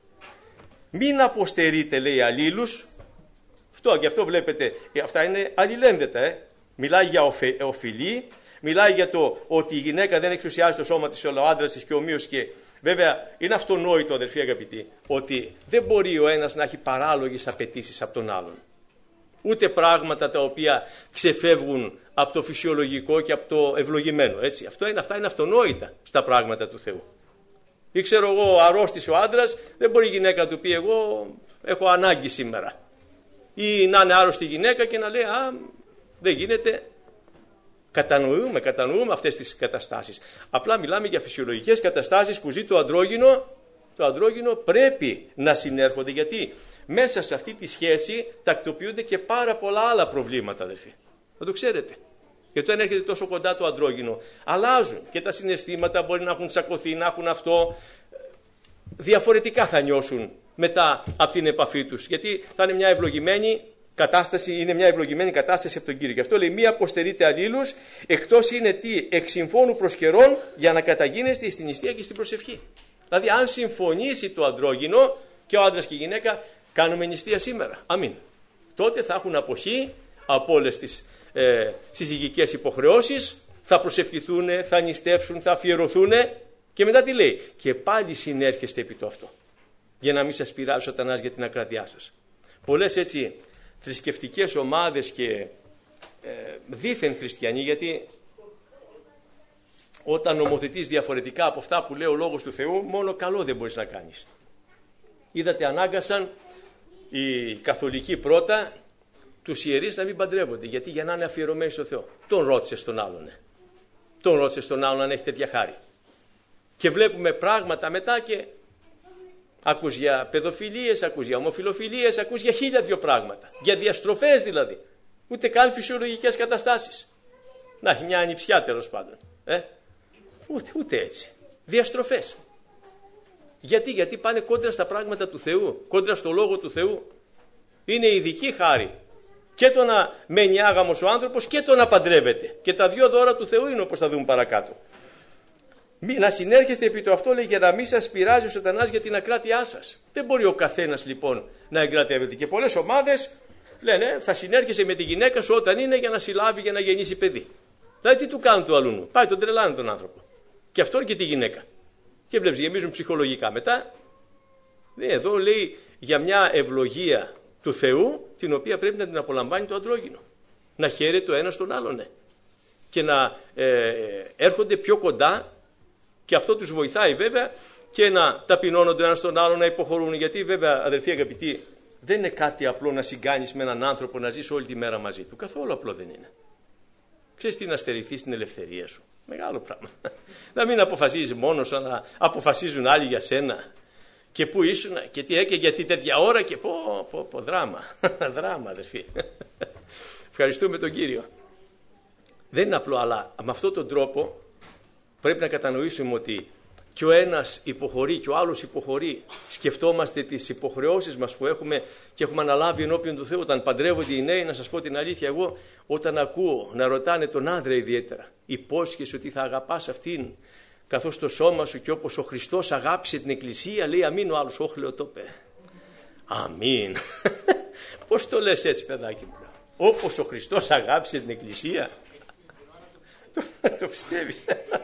Μην αποστερείτε, λέει, αλλήλους. Αυτό, γι' αυτό βλέπετε, ε, αυτά είναι αλληλένδετα. Ε. Μιλάει για οφε, οφειλή, μιλάει για το ότι η γυναίκα δεν εξουσιάζει το σώμα της, αλλά ο άντρας της και ομοίως και. Βέβαια, είναι αυτονόητο, αδερφοί αγαπητοί, ότι δεν μπορεί ο ένας να έχει παράλογες απαιτήσεις από τον άλλον. Ούτε πράγματα τα οποία ξεφεύγουν από το φυσιολογικό και από το ευλογημένο. Έτσι. Αυτό είναι, αυτά είναι αυτονόητα στα πράγματα του Θεού. Ή ξέρω εγώ, αρρώστησε ο άντρας, δεν μπορεί η γυναίκα να του πει, εγώ έχω ανάγκη σήμερα. Ή να είναι άρρωστη η γυναίκα και να λέει, α, δεν γίνεται. Κατανοούμε, κατανοούμε αυτές τις καταστάσεις. Απλά μιλάμε για φυσιολογικές καταστάσεις που ζει το ανδρόγυνο. Το ανδρόγυνο πρέπει να συνέρχονται, γιατί μέσα σε αυτή τη σχέση τακτοποιούνται και πάρα πολλά άλλα προβλήματα, αδερφοί. Θα το ξέρετε. Γιατί όταν έρχεται τόσο κοντά το ανδρόγυνο, αλλάζουν και τα συναισθήματα, μπορεί να έχουν τσακωθεί, να έχουν αυτό. Διαφορετικά θα νιώσουν μετά από την επαφή τους. Γιατί θα είναι μια ευλογημένη κατάσταση, είναι μια ευλογημένη κατάσταση από τον Κύριο. Γι' αυτό λέει, μη αποστερείτε αλλήλους, εκτός είναι τι, εξ συμφώνου προς καιρόν, για να καταγίνεστε στην νηστεία και στην προσευχή. Δηλαδή, αν συμφωνήσει το ανδρόγυνο και ο άντρας και η γυναίκα, κάνουμε νηστεία σήμερα. Αμήν. Τότε θα έχουν αποχή από όλες τις ε, συζυγικές υποχρεώσεις, θα προσευχηθούν, θα νηστεύσουν, θα αφιερωθούν και μετά τι λέει. Και πάλι συνέρχεστε επί το αυτό. Για να μην σας πειράζει ο σατανάς για την ακρατειά σας. Πολλές έτσι θρησκευτικές ομάδες και ε, δήθεν χριστιανοί, γιατί όταν νομοθετείς διαφορετικά από αυτά που λέει ο Λόγος του Θεού, μόνο καλό δεν μπορείς να κάνεις. Είδατε, ανάγκασαν οι καθολικοί πρώτα τους ιερείς να μην παντρεύονται, γιατί για να είναι αφιερωμένοι στο Θεό. Τον ρώτησε στον άλλον. Ε. Τον ρώτησε στον άλλον αν έχει τέτοια χάρη. Και βλέπουμε πράγματα μετά και ακούς για παιδοφιλίες, ακούς για ομοφιλοφιλίες, ακούς για χίλια δυο πράγματα. Για διαστροφές δηλαδή. Ούτε καν φυσιολογικές καταστάσεις. Να έχει μια ανιψιά τέλος πάντων. Ε? Ούτε, ούτε έτσι. Διαστροφές. Γιατί, γιατί πάνε κόντρα στα πράγματα του Θεού, κόντρα στο Λόγο του Θεού. Είναι ειδική χάρη. Και το να μένει άγαμος ο άνθρωπος και το να παντρεύεται. Και τα δύο δώρα του Θεού είναι, όπως θα δούμε παρακάτω. Να συνέρχεστε επί το αυτό, λέει, για να μην σας πειράζει ο σατανάς για την ακράτειά σας. Δεν μπορεί ο καθένας λοιπόν να εγκρατεύεται. Και πολλές ομάδες λένε θα συνέρχεσαι με τη γυναίκα σου όταν είναι για να συλλάβει, για να γεννήσει παιδί. Δηλαδή τι του κάνουν του αλλού. Πάει τον τρελάνε τον άνθρωπο. Και αυτόν και τη γυναίκα. Και βλέπεις, γεμίζουν ψυχολογικά. Μετά, εδώ λέει για μια ευλογία του Θεού, την οποία πρέπει να την απολαμβάνει το αντρόγυνο. Να χαίρεται το ένα στον άλλον. Ναι. Και να ε, έρχονται πιο κοντά, και αυτό τους βοηθάει βέβαια, και να ταπεινώνονται ένα στον άλλον, να υποχωρούν. Γιατί βέβαια, αδελφοί αγαπητοί, δεν είναι κάτι απλό να συγκάνεις με έναν άνθρωπο να ζεις όλη τη μέρα μαζί του. Καθόλου απλό δεν είναι. Ξέρεις τι, να στερηθείς την ελευθερία σου. Μεγάλο πράγμα. Να μην αποφασίζεις μόνος, να αποφασίζουν άλλοι για σένα. Και πού ήσουν και τι έκανε, γιατί τέτοια ώρα και πω, πω, πω δράμα. Δράμα, αδερφοί. Ευχαριστούμε τον Κύριο. Δεν είναι απλό, αλλά με αυτόν τον τρόπο πρέπει να κατανοήσουμε ότι και ο ένας υποχωρεί και ο άλλος υποχωρεί. Σκεφτόμαστε τις υποχρεώσεις μας που έχουμε και έχουμε αναλάβει ενώπιον του Θεού. Όταν παντρεύονται οι νέοι, να σας πω την αλήθεια, εγώ όταν ακούω να ρωτάνε τον άντρα ιδιαίτερα, υπόσχεσαι ότι θα αγαπάς αυτήν καθώς το σώμα σου και όπως ο Χριστός αγάπησε την Εκκλησία, λέει αμήν, ο άλλος, όχλεο το πέ. Αμήν. Πώς το λες έτσι, παιδάκι μου? Όπως ο Χριστός αγάπησε την Εκκλησία. Το πιστεύει.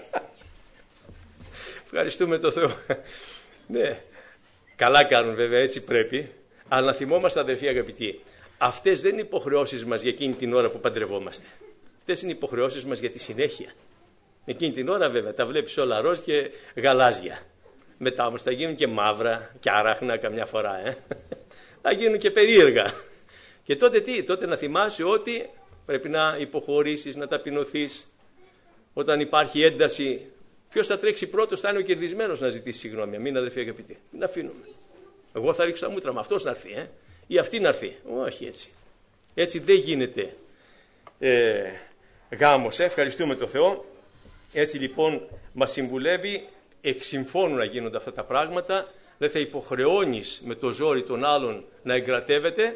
Ευχαριστούμε τον Θεό. Ναι, καλά κάνουν βέβαια, έτσι πρέπει. Αλλά να θυμόμαστε, αδερφοί αγαπητοί, αυτές δεν είναι υποχρεώσεις μας για εκείνη την ώρα που παντρευόμαστε. Αυτές είναι υποχρεώσεις μας για τη συνέχεια. Εκείνη την ώρα βέβαια τα βλέπεις όλα ροζ και γαλάζια. Μετά όμως θα γίνουν και μαύρα και άραχνα καμιά φορά. Ε? Θα γίνουν και περίεργα. Και τότε τι, τότε να θυμάσαι ότι πρέπει να υποχωρήσεις, να ταπεινωθείς. Όταν υπάρχει ένταση, ποιος θα τρέξει πρώτος θα είναι ο κερδισμένος να ζητήσει συγγνώμη. Μην, αδερφοί αγαπητοί, μην αφήνουμε. Εγώ θα ρίξω τα μούτρα μου, αυτός να έρθει, ε? Ή αυτή να έρθει. Όχι έτσι. Έτσι δεν γίνεται ε, γάμος. Ε? Ευχαριστούμε τον Θεό. Έτσι λοιπόν μας συμβουλεύει εξ συμφώνου να γίνονται αυτά τα πράγματα. Δεν θα υποχρεώνεις με το ζόρι των άλλων να εγκρατεύεται.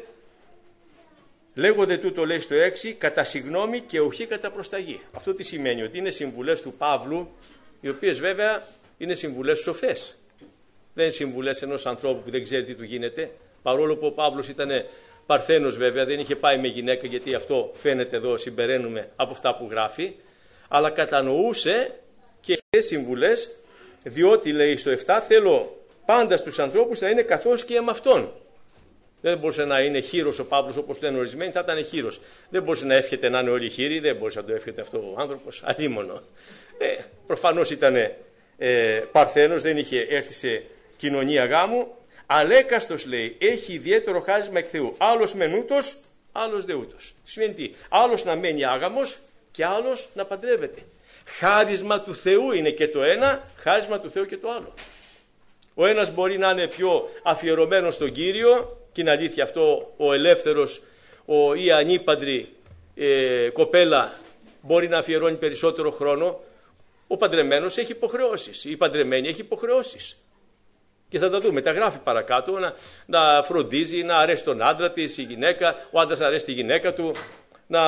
Λέγονται τούτο, λέει στο έξι, κατά συγγνώμη και οχή κατά προσταγή. Αυτό τι σημαίνει? Ότι είναι συμβουλές του Παύλου, οι οποίες βέβαια είναι συμβουλές σοφές. Δεν είναι συμβουλές ενός ανθρώπου που δεν ξέρει τι του γίνεται. Παρόλο που ο Παύλος ήταν παρθένος βέβαια, δεν είχε πάει με γυναίκα, γιατί αυτό φαίνεται εδώ, συμπεραίνουμε από αυτά που γράφει. Αλλά κατανοούσε και συμβουλές, διότι λέει στο επτά, θέλω πάντα στους ανθρώπους να είναι καθώς και εμαυτόν. Δεν μπορούσε να είναι χείρος ο Παύλος, όπως λένε ορισμένοι, θα ήταν χείρος. Δεν μπορούσε να εύχεται να είναι όλοι χείροι, δεν μπορούσε να το εύχεται αυτό ο άνθρωπος, αλίμονο. Ε, προφανώς ήταν ε, παρθένος, δεν είχε έρθει σε κοινωνία γάμου. Αλέκαστος, λέει, έχει ιδιαίτερο χάρισμα εκ Θεού. Άλλος μεν ούτος, άλλος δε ούτος. Σημαίνει τι? Άλλος να μένει άγαμος και άλλος να παντρεύεται. Χάρισμα του Θεού είναι και το ένα, χάρισμα του Θεού και το άλλο. Ο ένας μπορεί να είναι πιο αφιερωμένος στον Κύριο, και είναι αλήθεια αυτό, ο ελεύθερος, ο ή ανήπαντρη ε, κοπέλα μπορεί να αφιερώνει περισσότερο χρόνο. Ο παντρεμένος έχει υποχρεώσεις, η παντρεμένη έχει υποχρεώσεις. Και θα τα δούμε, τα γράφει παρακάτω, να, να φροντίζει, να αρέσει τον άντρα της, η γυναίκα, ο άντρας να αρέσει τη γυναίκα του, να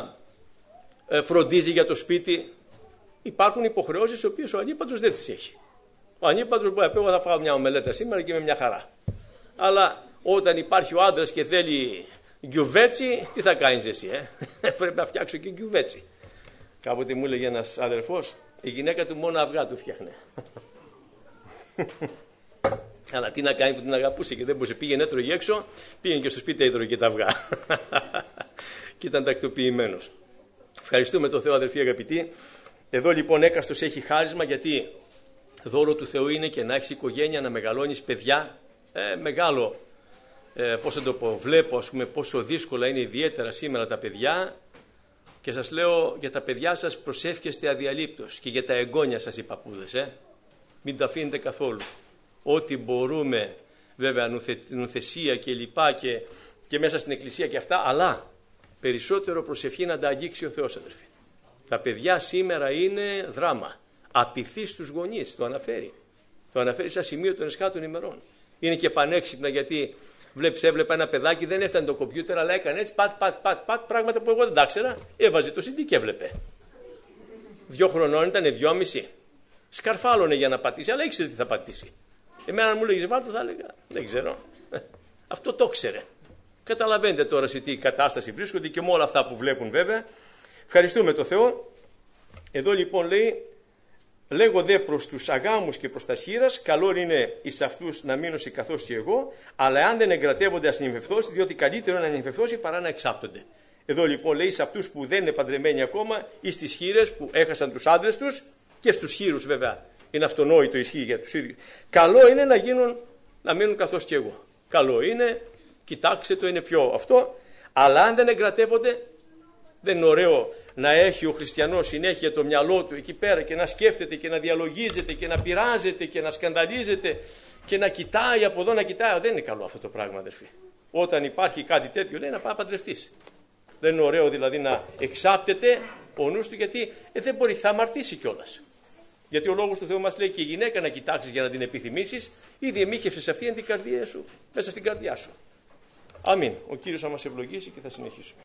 ε, φροντίζει για το σπίτι. Υπάρχουν υποχρεώσεις, οι οποίες ο ανήπαντρος δεν τις έχει. Ο ανήπαντρος μπορεί να πει: εγώ θα φάω μια ομελέτα σήμερα και με μια χαρά. Αλλά όταν υπάρχει ο άντρας και θέλει γκιουβέτσι, τι θα κάνεις εσύ, ε? Πρέπει να φτιάξω και γκιουβέτσι. Κάποτε μου έλεγε ένας αδερφός, η γυναίκα του μόνο αυγά του φτιάχνε. Αλλά τι να κάνει που την αγαπούσε και δεν μπορούσε. Πήγαινε, έτρωγε έξω, πήγαινε και στο σπίτι, έτρωγε και τα αυγά. Και ήταν τακτοποιημένος. Ευχαριστούμε τον Θεό, αδερφοί αγαπητοί. Εδώ λοιπόν έκαστος έχει χάρισμα, γιατί δώρο του Θεού είναι και να έχεις οικογένεια, να μεγαλώνεις παιδιά. Ε, μεγάλο, ε, πώς θα το πω, βλέπω ας πούμε πόσο δύσκολα είναι ιδιαίτερα σήμερα τα παιδιά, και σας λέω για τα παιδιά σας προσεύχεστε αδιαλείπτως, και για τα εγγόνια σας οι παππούδες. Ε. Μην τα αφήνετε καθόλου. Ό,τι μπορούμε, βέβαια νουθε, νουθεσία και λοιπά και, και μέσα στην εκκλησία και αυτά, αλλά περισσότερο προσευχή να τα αγγίξει ο Θεός, αδερφοί. Τα παιδιά σήμερα είναι δράμα. Απειθεί στους γονείς, το αναφέρει. Το αναφέρει σαν σημείο των εσχάτων ημερών. Είναι και πανέξυπνα, γιατί βλέπεις, έβλεπα ένα παιδάκι, δεν έφτανε το κομπιούτερ, αλλά έκανε έτσι πατ, πατ, πατ, πατ, πράγματα που εγώ δεν τα ήξερα. Έβαζε το σι ντι και έβλεπε. Δυο χρονών ήταν, δυόμιση. Σκαρφάλωνε για να πατήσει, αλλά ήξερε τι θα πατήσει. Εμένα αν μου λέγεις βάλτο, θα έλεγα δεν ξέρω. Αυτό το ξέρε. Καταλαβαίνετε τώρα σε τι κατάσταση βρίσκονται και με όλα αυτά που βλέπουν βέβαια. Ευχαριστούμε το Θεό. Εδώ λοιπόν λέει, λέγω δε προς τους αγάμους και προς τα σχήρας, καλό είναι εις αυτούς να μείνωσι καθώς και εγώ, αλλά αν δεν εγκρατεύονται ας νυμφευθώσει, διότι καλύτερο είναι να νυμφευθώσει παρά να εξάπτονται. Εδώ λοιπόν λέει σε αυτούς που δεν είναι παντρεμένοι ακόμα, ή στις χήρες που έχασαν τους άντρες τους, και στους χήρους βέβαια, είναι αυτονόητο, ισχύει για τους ίδιους. Καλό είναι να γίνουν, να μείνουν καθώς και εγώ. Καλό είναι, κοιτάξτε το, είναι πιο αυτό, αλλά αν δεν εγκρατεύονται, δεν είναι ωραίο να έχει ο χριστιανός συνέχεια το μυαλό του εκεί πέρα και να σκέφτεται και να διαλογίζεται και να πειράζεται και να σκανδαλίζεται και να κοιτάει από εδώ να κοιτάει. Δεν είναι καλό αυτό το πράγμα, αδερφοί. Όταν υπάρχει κάτι τέτοιο, λέει να πάει να παντρευτείς. Δεν είναι ωραίο δηλαδή να εξάπτεται ο νους του, γιατί ε, δεν μπορεί, θα αμαρτήσει κιόλας. Γιατί ο λόγος του Θεού μας λέει και η γυναίκα να κοιτάξεις για να την επιθυμήσεις, ήδη εμίχευσες αυτή την καρδία σου, μέσα στην καρδιά σου. Αμήν. Ο Κύριος θα μας ευλογήσει και θα συνεχίσουμε.